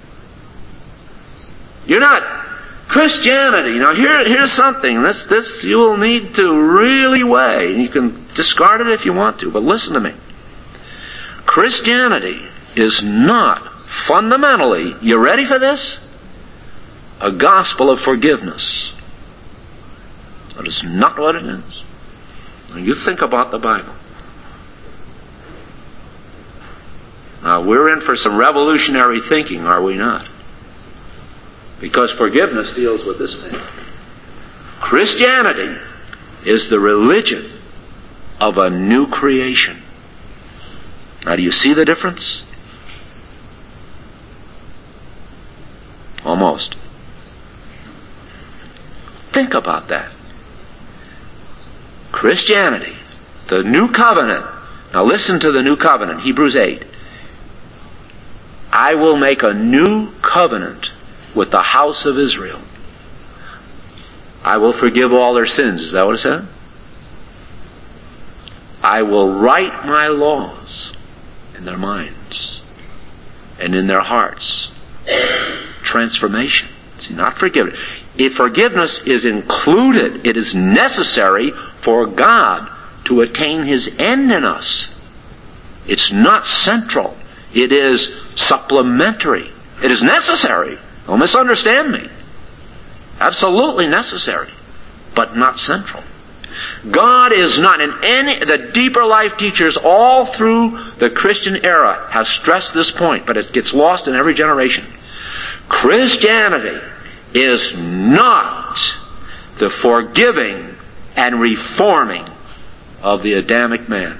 You're not Christianity. Now here, here's something. This, this you will need to really weigh. You can discard it if you want to, but listen to me. Christianity is not fundamentally, you ready for this? A gospel of forgiveness. That is not what it is. Now you think about the Bible. Now we're in for some revolutionary thinking, are we not? Because forgiveness deals with this man. Christianity is the religion of a new creation. Now do you see the difference? Almost. Think about that. Christianity, the new covenant. Now listen to the new covenant, Hebrews eight. I will make a new covenant with the house of Israel. I will forgive all their sins. Is that what it said? I will write my laws in their minds and in their hearts. Transformation. See, not forgiveness. If forgiveness is included, it is necessary for God to attain His end in us. It's not central. It is supplementary. It is necessary. Don't misunderstand me. Absolutely necessary, but not central. God is not in any, the deeper life teachers all through the Christian era have stressed this point, but it gets lost in every generation. Christianity is not the forgiving and reforming of the Adamic man.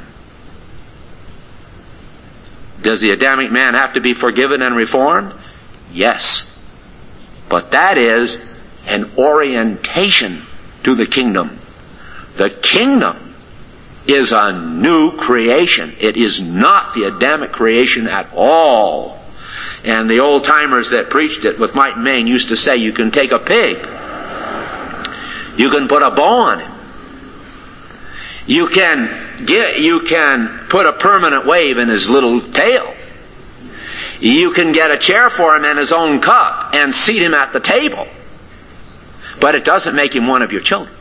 Does the Adamic man have to be forgiven and reformed? Yes. But that is an orientation to the kingdom. The kingdom is a new creation. It is not the Adamic creation at all. And the old-timers that preached it with might and main used to say, you can take a pig, you can put a bow on him, you can get, you can put a permanent wave in his little tail, you can get a chair for him and his own cup and seat him at the table, but it doesn't make him one of your children.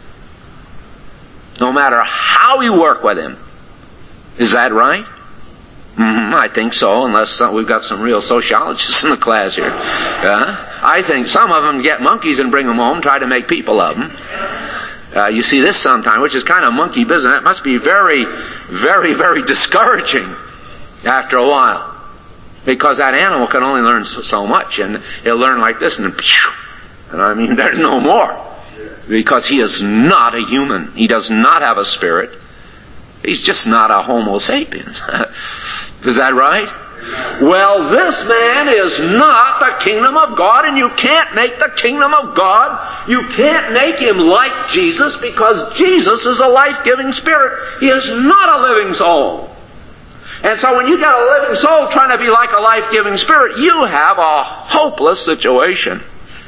No matter how you work with him. Is that right? Mm-hmm, I think so, unless some, we've got some real sociologists in the class here. Uh, I think some of them get monkeys and bring them home, try to make people of them. Uh, you see this sometimes, which is kind of monkey business. It must be very, very, very discouraging after a while. Because that animal can only learn so, so much, and he'll learn like this, and then, and I mean, there's no more. Because he is not a human. He does not have a spirit. He's just not a Homo sapiens. Is that right? Well, this man is not the kingdom of God, and you can't make the kingdom of God. You can't make him like Jesus, because Jesus is a life-giving spirit. He is not a living soul. And so when you got a living soul trying to be like a life-giving spirit, you have a hopeless situation.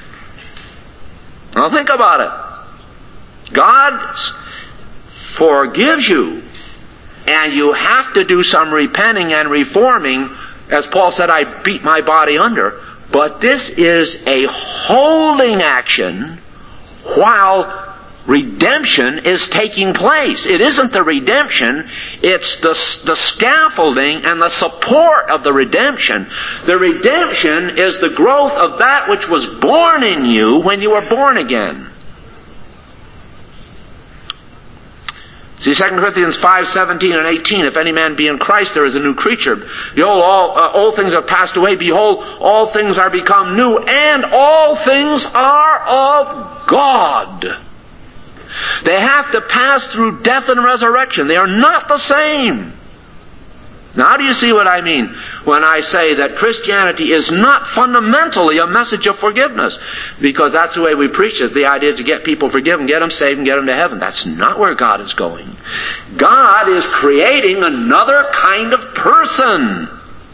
Now think about it. God forgives you, and you have to do some repenting and reforming. As Paul said, I beat my body under. But this is a holding action while redemption is taking place. It isn't the redemption, it's the, the scaffolding and the support of the redemption. The redemption is the growth of that which was born in you when you were born again. See, Second Corinthians five, seventeen and eighteen, if any man be in Christ, there is a new creature. Behold, all, uh, old things have passed away. Behold, all things are become new, and all things are of God. They have to pass through death and resurrection. They are not the same. Now, do you see what I mean when I say that Christianity is not fundamentally a message of forgiveness? Because that's the way we preach it. The idea is to get people forgiven, get them saved, and get them to heaven. That's not where God is going. God is creating another kind of person.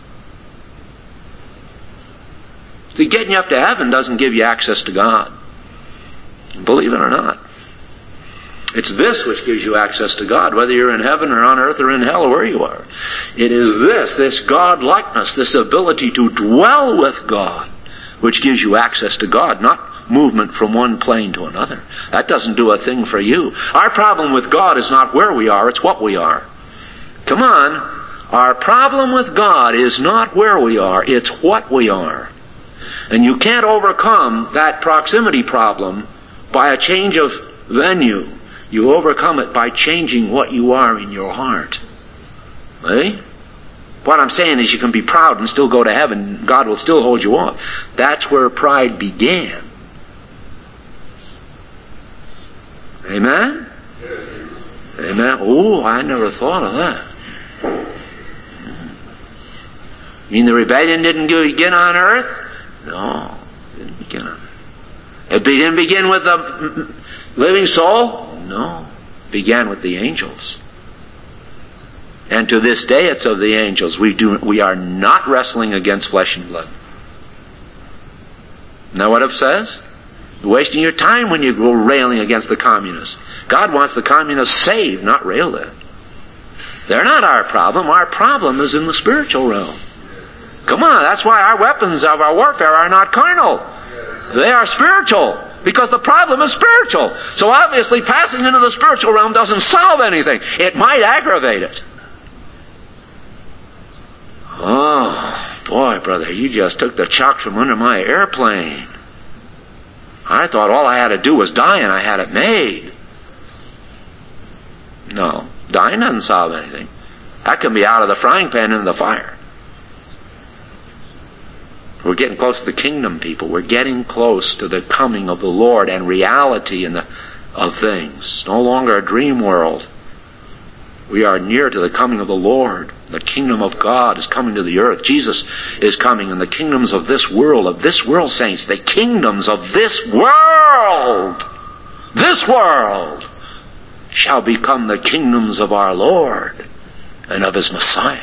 See, getting you up to heaven doesn't give you access to God. Believe it or not. It's this which gives you access to God, whether you're in heaven or on earth or in hell or where you are. It is this, this God-likeness, this ability to dwell with God, which gives you access to God, not movement from one plane to another. That doesn't do a thing for you. Our problem with God is not where we are, it's what we are. Come on. Our problem with God is not where we are, it's what we are. And you can't overcome that proximity problem by a change of venue. You overcome it by changing what you are in your heart. Eh? What I'm saying is you can be proud and still go to heaven. God will still hold you off. That's where pride began. Amen? Yes. Amen? Oh, I never thought of that. You mean the rebellion didn't begin on earth? No, it didn't begin on earth. It didn't begin with the living soul? No, it began with the angels. And to this day it's of the angels. We do we are not wrestling against flesh and blood. Know what it says? You're wasting your time when you go railing against the communists. God wants the communists saved, not railed at. They're not our problem. Our problem is in the spiritual realm. Come on, that's why our weapons of our warfare are not carnal. They are spiritual. Because the problem is spiritual. So obviously passing into the spiritual realm doesn't solve anything. It might aggravate it. Oh, boy, brother, you just took the chalk from under my airplane. I thought all I had to do was die and I had it made. No, dying doesn't solve anything. That can be out of the frying pan into the fire. We're getting close to the kingdom, people. We're getting close to the coming of the Lord and reality in the, of things. No longer a dream world. We are near to the coming of the Lord. The kingdom of God is coming to the earth. Jesus is coming, and the kingdoms of this world, of this world, saints, the kingdoms of this world, this world, shall become the kingdoms of our Lord and of His Messiah.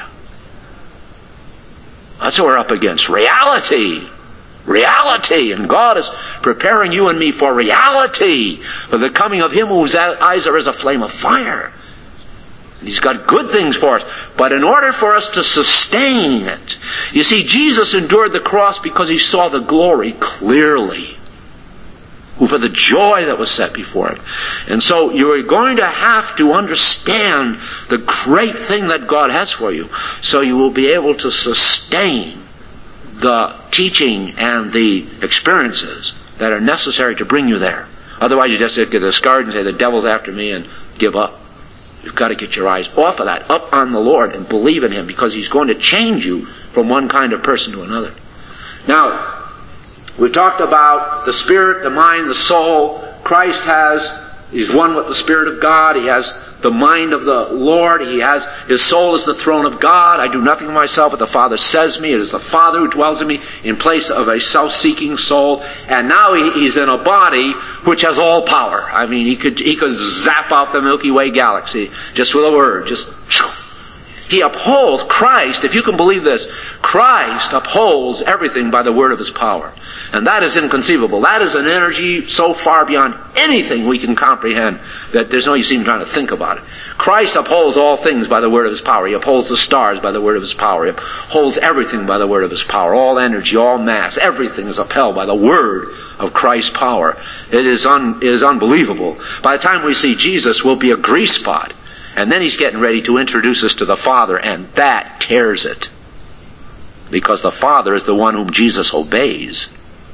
That's what we're up against. Reality. Reality. And God is preparing you and me for reality. For the coming of Him whose eyes are as a flame of fire. And He's got good things for us. But in order for us to sustain it, you see, Jesus endured the cross because He saw the glory clearly. Who for the joy that was set before Him. And so you're going to have to understand the great thing that God has for you, so you will be able to sustain the teaching and the experiences that are necessary to bring you there. Otherwise you just get discouraged and say, the devil's after me, and give up. You've got to get your eyes off of that, up on the Lord, and believe in Him, because He's going to change you from one kind of person to another. Now, we talked about the spirit, the mind, the soul. Christ has, He's one with the Spirit of God. He has the mind of the Lord. He has, His soul is the throne of God. I do nothing of myself, but the Father says me. It is the Father who dwells in me in place of a self-seeking soul. And now he, He's in a body which has all power. I mean, He could, He could zap out the Milky Way galaxy just with a word. Just, He upholds, Christ, if you can believe this, Christ upholds everything by the word of His power. And that is inconceivable. That is an energy so far beyond anything we can comprehend that there's no use even trying to think about it. Christ upholds all things by the word of His power. He upholds the stars by the word of His power. He upholds everything by the word of His power. All energy, all mass, everything is upheld by the word of Christ's power. It is, un, it is unbelievable. By the time we see Jesus, we'll be a grease spot. And then He's getting ready to introduce us to the Father, and that tears it. Because the Father is the one whom Jesus obeys.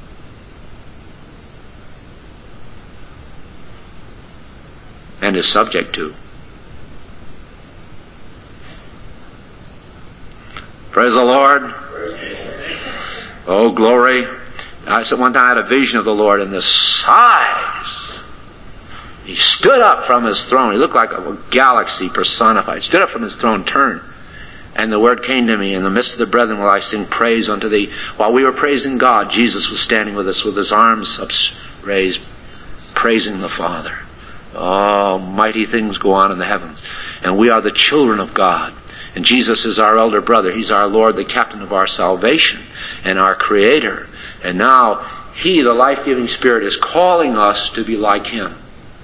And is subject to. Praise the Lord. Oh, glory. I said one time I had a vision of the Lord in this size. He stood up from His throne. He looked like a galaxy personified. Stood up from His throne, turned. And the word came to me, in the midst of the brethren will I sing praise unto Thee. While we were praising God, Jesus was standing with us with His arms upraised, praising the Father. Oh, mighty things go on in the heavens. And we are the children of God. And Jesus is our elder brother. He's our Lord, the captain of our salvation, and our Creator. And now He, the life-giving Spirit, is calling us to be like Him.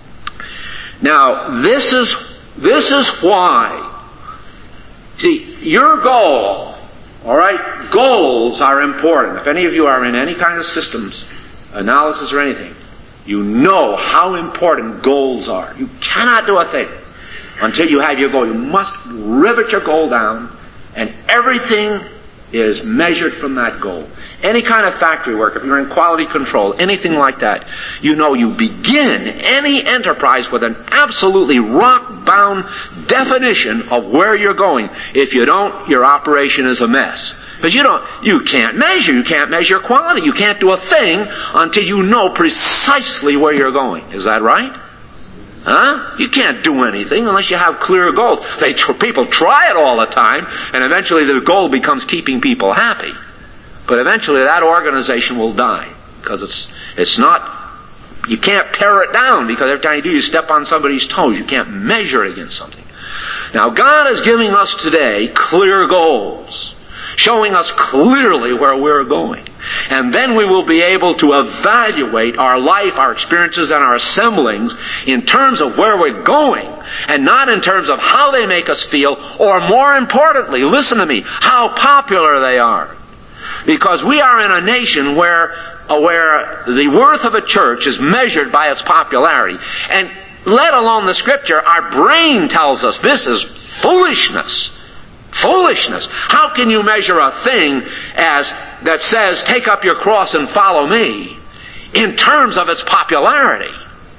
Now, this is, this is why. See, your goal, alright, goals are important. If any of you are in any kind of systems, analysis or anything, you know how important goals are. You cannot do a thing until you have your goal. You must rivet your goal down, and everything is measured from that goal. Any kind of factory work, if you're in quality control, anything like that, you know you begin any enterprise with an absolutely rock-bound definition of where you're going. If you don't, your operation is a mess. Because you don't, you can't measure, you can't measure quality, you can't do a thing until you know precisely where you're going. Is that right? Huh? You can't do anything unless you have clear goals. They, people try it all the time, and eventually the goal becomes keeping people happy. But eventually that organization will die. Because it's it's not, you can't pare it down, because every time you do, you step on somebody's toes. You can't measure it against something. Now God is giving us today clear goals, showing us clearly where we're going. And then we will be able to evaluate our life, our experiences, and our assemblings in terms of where we're going, and not in terms of how they make us feel, or more importantly, listen to me, how popular they are. Because we are in a nation where, uh, where the worth of a church is measured by its popularity. And let alone the Scripture, our brain tells us this is foolishness. Foolishness. How can you measure a thing as that says, take up your cross and follow me, in terms of its popularity?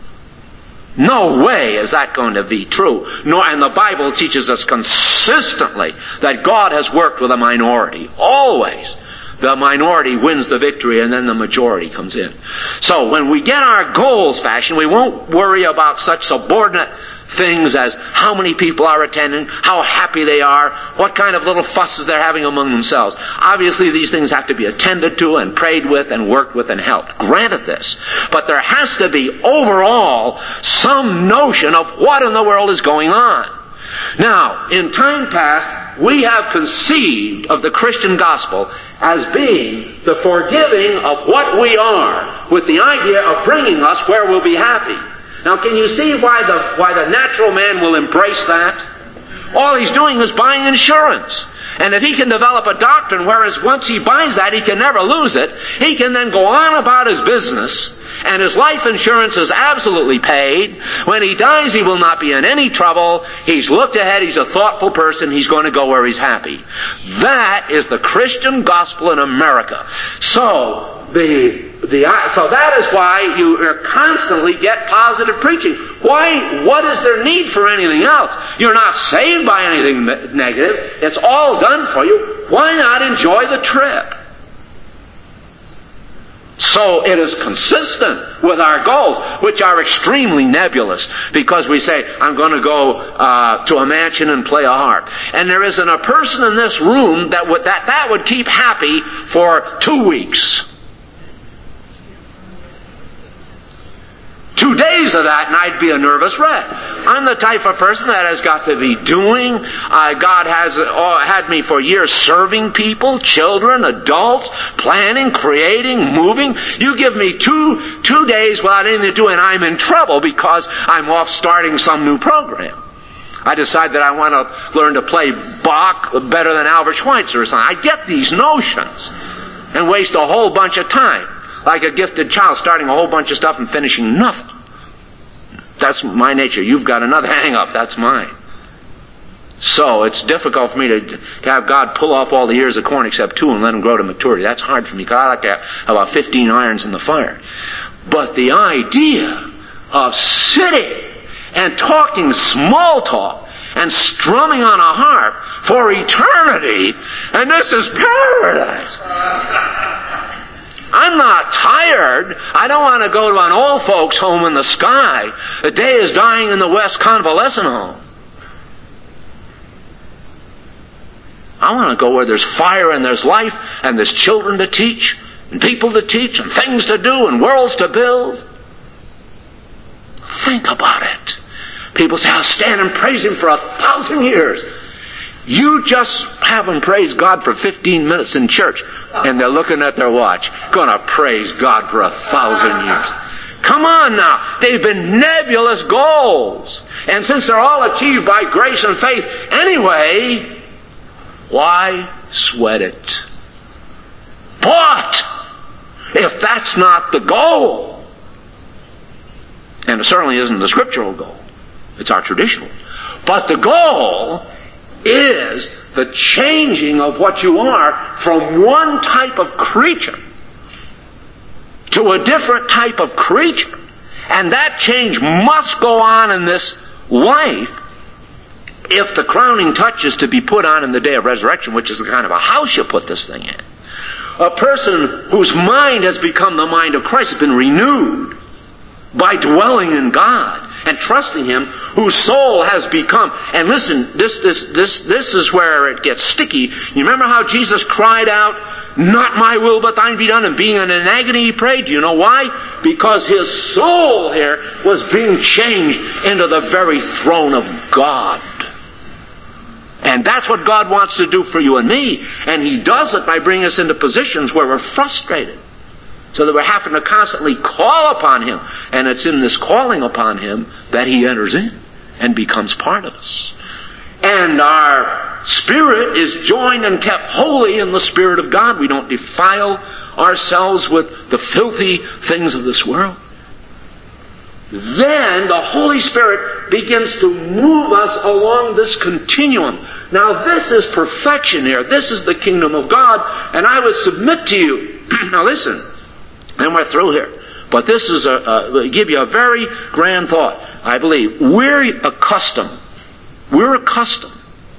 No way is that going to be true. Nor, and the Bible teaches us consistently that God has worked with a minority. Always. The minority wins the victory, and then the majority comes in. So when we get our goals fashioned, we won't worry about such subordinate things as how many people are attending, how happy they are, what kind of little fusses they're having among themselves. Obviously these things have to be attended to and prayed with and worked with and helped. Granted this. But there has to be overall some notion of what in the world is going on. Now, in time past, we have conceived of the Christian gospel as being the forgiving of what we are, with the idea of bringing us where we'll be happy. Now, can you see why the, why the natural man will embrace that? All he's doing is buying insurance. And if he can develop a doctrine whereas once he buys that, he can never lose it, he can then go on about his business, and his life insurance is absolutely paid. When he dies, he will not be in any trouble. He's looked ahead. He's a thoughtful person. He's going to go where he's happy. That is the Christian gospel in America. So, the The, so that is why you constantly get positive preaching. Why? What is there need for anything else? You're not saved by anything negative. It's all done for you. Why not enjoy the trip? So it is consistent with our goals, which are extremely nebulous, because we say, I'm going to go uh, to a mansion and play a harp. And there isn't a person in this room that would, that, that would keep happy for two weeks. Two days of that and I'd be a nervous wreck. I'm the type of person that has got to be doing. Uh, God has uh, had me for years serving people, children, adults, planning, creating, moving. You give me two, two days without anything to do and I'm in trouble because I'm off starting some new program. I decide that I want to learn to play Bach better than Albert Schweitzer or something. I get these notions and waste a whole bunch of time. Like a gifted child starting a whole bunch of stuff and finishing nothing. That's my nature. You've got another hang up. That's mine. So it's difficult for me to, to have God pull off all the ears of corn except two and let them grow to maturity. That's hard for me because I like to have about fifteen irons in the fire. But the idea of sitting and talking small talk and strumming on a harp for eternity, and this is paradise. I'm not tired. I don't want to go to an old folks' home in the sky. The day is dying in the West convalescent home. I want to go where there's fire and there's life and there's children to teach and people to teach and things to do and worlds to build. Think about it. People say, I'll stand and praise Him for a thousand years. You just have them praise God for fifteen minutes in church, and they're looking at their watch, going to praise God for a thousand years. Come on now. They've been nebulous goals. And since they're all achieved by grace and faith anyway, why sweat it? But if that's not the goal, and it certainly isn't the scriptural goal, it's our traditional, but the goal is the changing of what you are from one type of creature to a different type of creature. And that change must go on in this life if the crowning touch is to be put on in the day of resurrection, which is the kind of a house you put this thing in. A person whose mind has become the mind of Christ has been renewed by dwelling in God and trusting Him, whose soul has become. And listen, this this this this is where it gets sticky. You remember how Jesus cried out, "Not my will, but thine be done," and being in an agony he prayed. Do you know why? Because his soul here was being changed into the very throne of God. And that's what God wants to do for you and me. And He does it by bringing us into positions where we're frustrated, so that we're having to constantly call upon Him. And it's in this calling upon Him that He enters in and becomes part of us. And our spirit is joined and kept holy in the Spirit of God. We don't defile ourselves with the filthy things of this world. Then the Holy Spirit begins to move us along this continuum. Now this is perfection here. This is the kingdom of God. And I would submit to you, now listen, and we're through here. But this is a, a give you a very grand thought. I believe we're accustomed, we're accustomed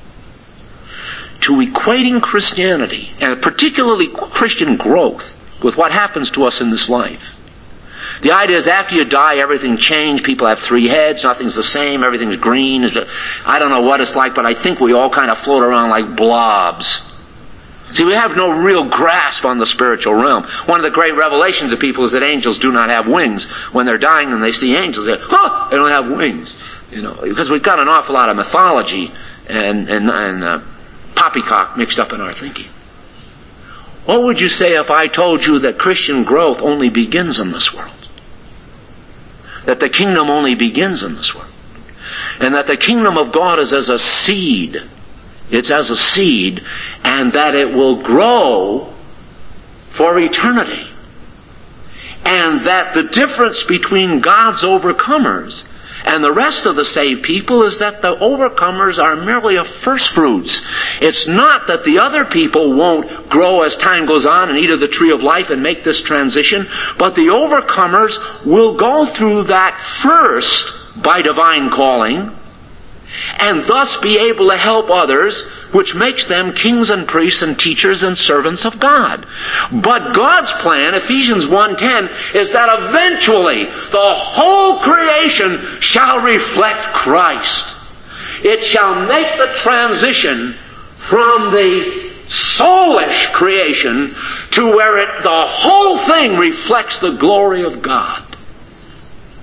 to equating Christianity, and particularly Christian growth, with what happens to us in this life. The idea is after you die, everything changed. People have three heads. Nothing's the same. Everything's green. I don't know what it's like, but I think we all kind of float around like blobs. See, we have no real grasp on the spiritual realm. One of the great revelations of people is that angels do not have wings. When they're dying and they see angels, they, huh, they don't have wings. You know, because we've got an awful lot of mythology and, and, and uh, poppycock mixed up in our thinking. What would you say if I told you that Christian growth only begins in this world? That the kingdom only begins in this world. And that the kingdom of God is as a seed. It's as a seed, and that it will grow for eternity. And that the difference between God's overcomers and the rest of the saved people is that the overcomers are merely of first fruits. It's not that the other people won't grow as time goes on and eat of the tree of life and make this transition, but the overcomers will go through that first by divine calling, and thus be able to help others, which makes them kings and priests and teachers and servants of God. But God's plan, Ephesians one ten, is that eventually the whole creation shall reflect Christ. It shall make the transition from the soulish creation to where it, the whole thing reflects the glory of God.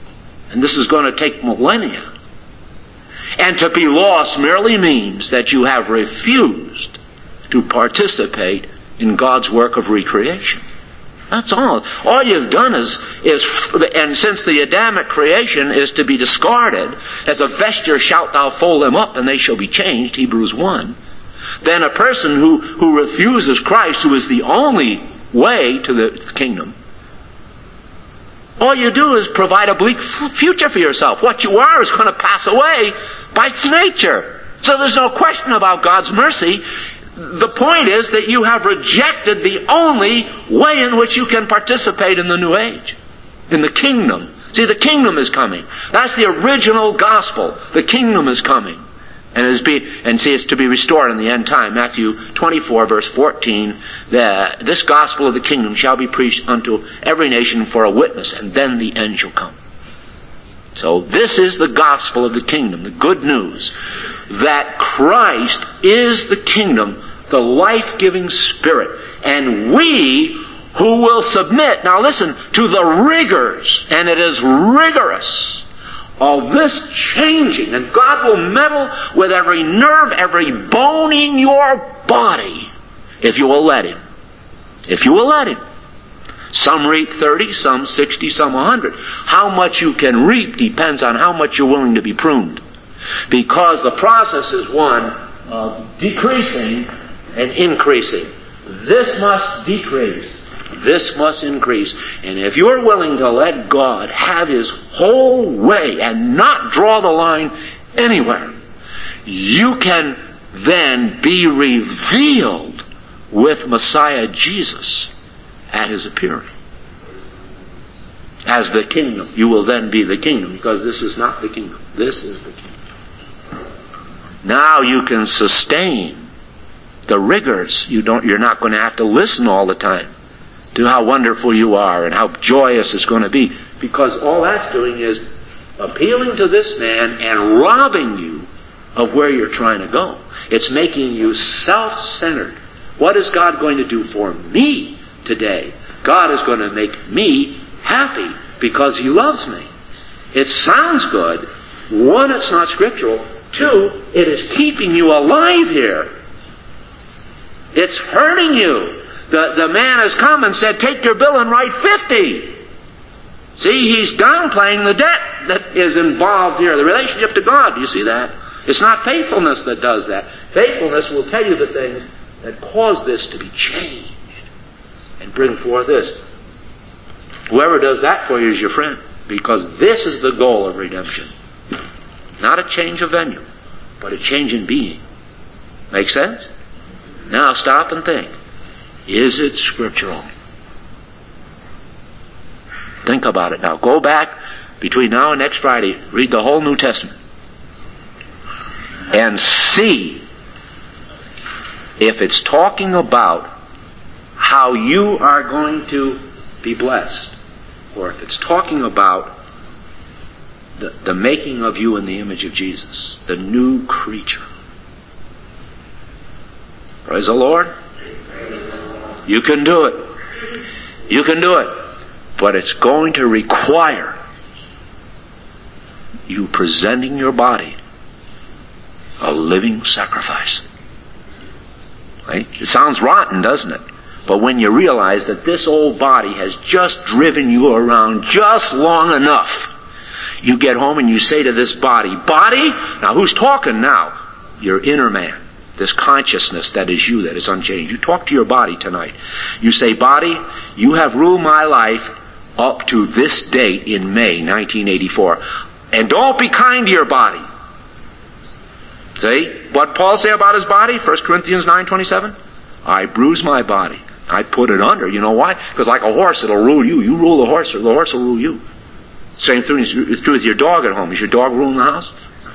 And this is going to take millennia. And to be lost merely means that you have refused to participate in God's work of recreation. That's all. All you've done is, is, and since the Adamic creation is to be discarded, as a vesture shalt thou fold them up and they shall be changed, Hebrews one, then a person who, who refuses Christ, who is the only way to the kingdom, all you do is provide a bleak future for yourself. What you are is going to pass away by its nature. So there's no question about God's mercy. The point is that you have rejected the only way in which you can participate in the new age, in the kingdom. See, the kingdom is coming. That's the original gospel. The kingdom is coming. And is be and see, it's to be restored in the end time. Matthew twenty-four, verse fourteen. The, this gospel of the kingdom shall be preached unto every nation for a witness, and then the end shall come. So this is the gospel of the kingdom, the good news that Christ is the kingdom, the life-giving Spirit, and we who will submit, now listen, to the rigors, and it is rigorous, of this changing, and God will meddle with every nerve, every bone in your body, if you will let Him. If you will let Him. Some reap thirty, some sixty, some one hundred. How much you can reap depends on how much you're willing to be pruned. Because the process is one of decreasing and increasing. This must decrease. This must increase. And if you're willing to let God have His whole way and not draw the line anywhere, you can then be revealed with Messiah Jesus at His appearing. As the kingdom. You will then be the kingdom, because this is not the kingdom. This is the kingdom. Now you can sustain the rigors. You don't, you're not going to have to listen all the time to how wonderful you are and how joyous it's going to be, because all that's doing is appealing to this man and robbing you of where you're trying to go. It's making you self-centered. What is God going to do for me today? God is going to make me happy because He loves me. It sounds good. One, it's not scriptural. Two, it is keeping you alive here. It's hurting you. The, the man has come and said, take your bill and write fifty. See, he's downplaying the debt that is involved here, the relationship to God. Do you see that? It's not faithfulness that does that. Faithfulness will tell you the things that cause this to be changed and bring forth this. Whoever does that for you is your friend, because this is the goal of redemption. Not a change of venue, but a change in being. Make sense? Now stop and think. Is it scriptural? Think about it now. Go back between now and next Friday. Read the whole New Testament. And see if it's talking about how you are going to be blessed, or if it's talking about the, the making of you in the image of Jesus, the new creature. Praise the Lord. You can do it. You can do it. But it's going to require you presenting your body a living sacrifice. Right? It sounds rotten, doesn't it? But when you realize that this old body has just driven you around just long enough, you get home and you say to this body, body, now who's talking now? Your inner man. This consciousness that is you, that is unchanged. You talk to your body tonight. You say, body, you have ruled my life up to this date in May nineteen eighty-four. And don't be kind to your body. See? What Paul say about his body? First Corinthians nine twenty-seven. I bruise my body. I put it under. You know why? Because like a horse, it'll rule you. You rule the horse, or the horse will rule you. Same thing is true with your dog at home. Is your dog ruling the house?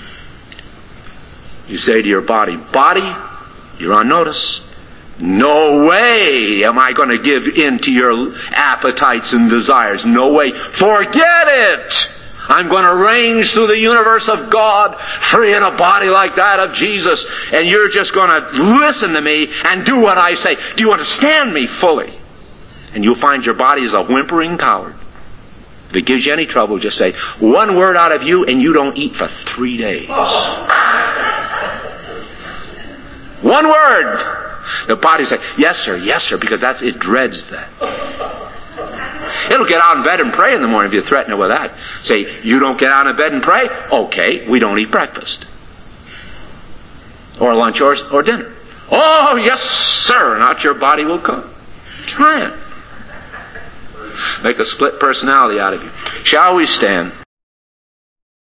You say to your body, body, you're on notice. No way am I going to give in to your appetites and desires. No way. Forget it. I'm going to range through the universe of God, free in a body like that of Jesus, and you're just going to listen to me and do what I say. Do you understand me fully? And you'll find your body is a whimpering coward. If it gives you any trouble, just say, one word out of you and you don't eat for three days. One word. The body say, yes sir, yes sir, because that's, it dreads that. It'll get out of bed and pray in the morning if you threaten it with that. Say, you don't get out of bed and pray? Okay, we don't eat breakfast. Or lunch or, or dinner. Oh, yes sir, not your body will come. Try it. Make a split personality out of you. Shall we stand?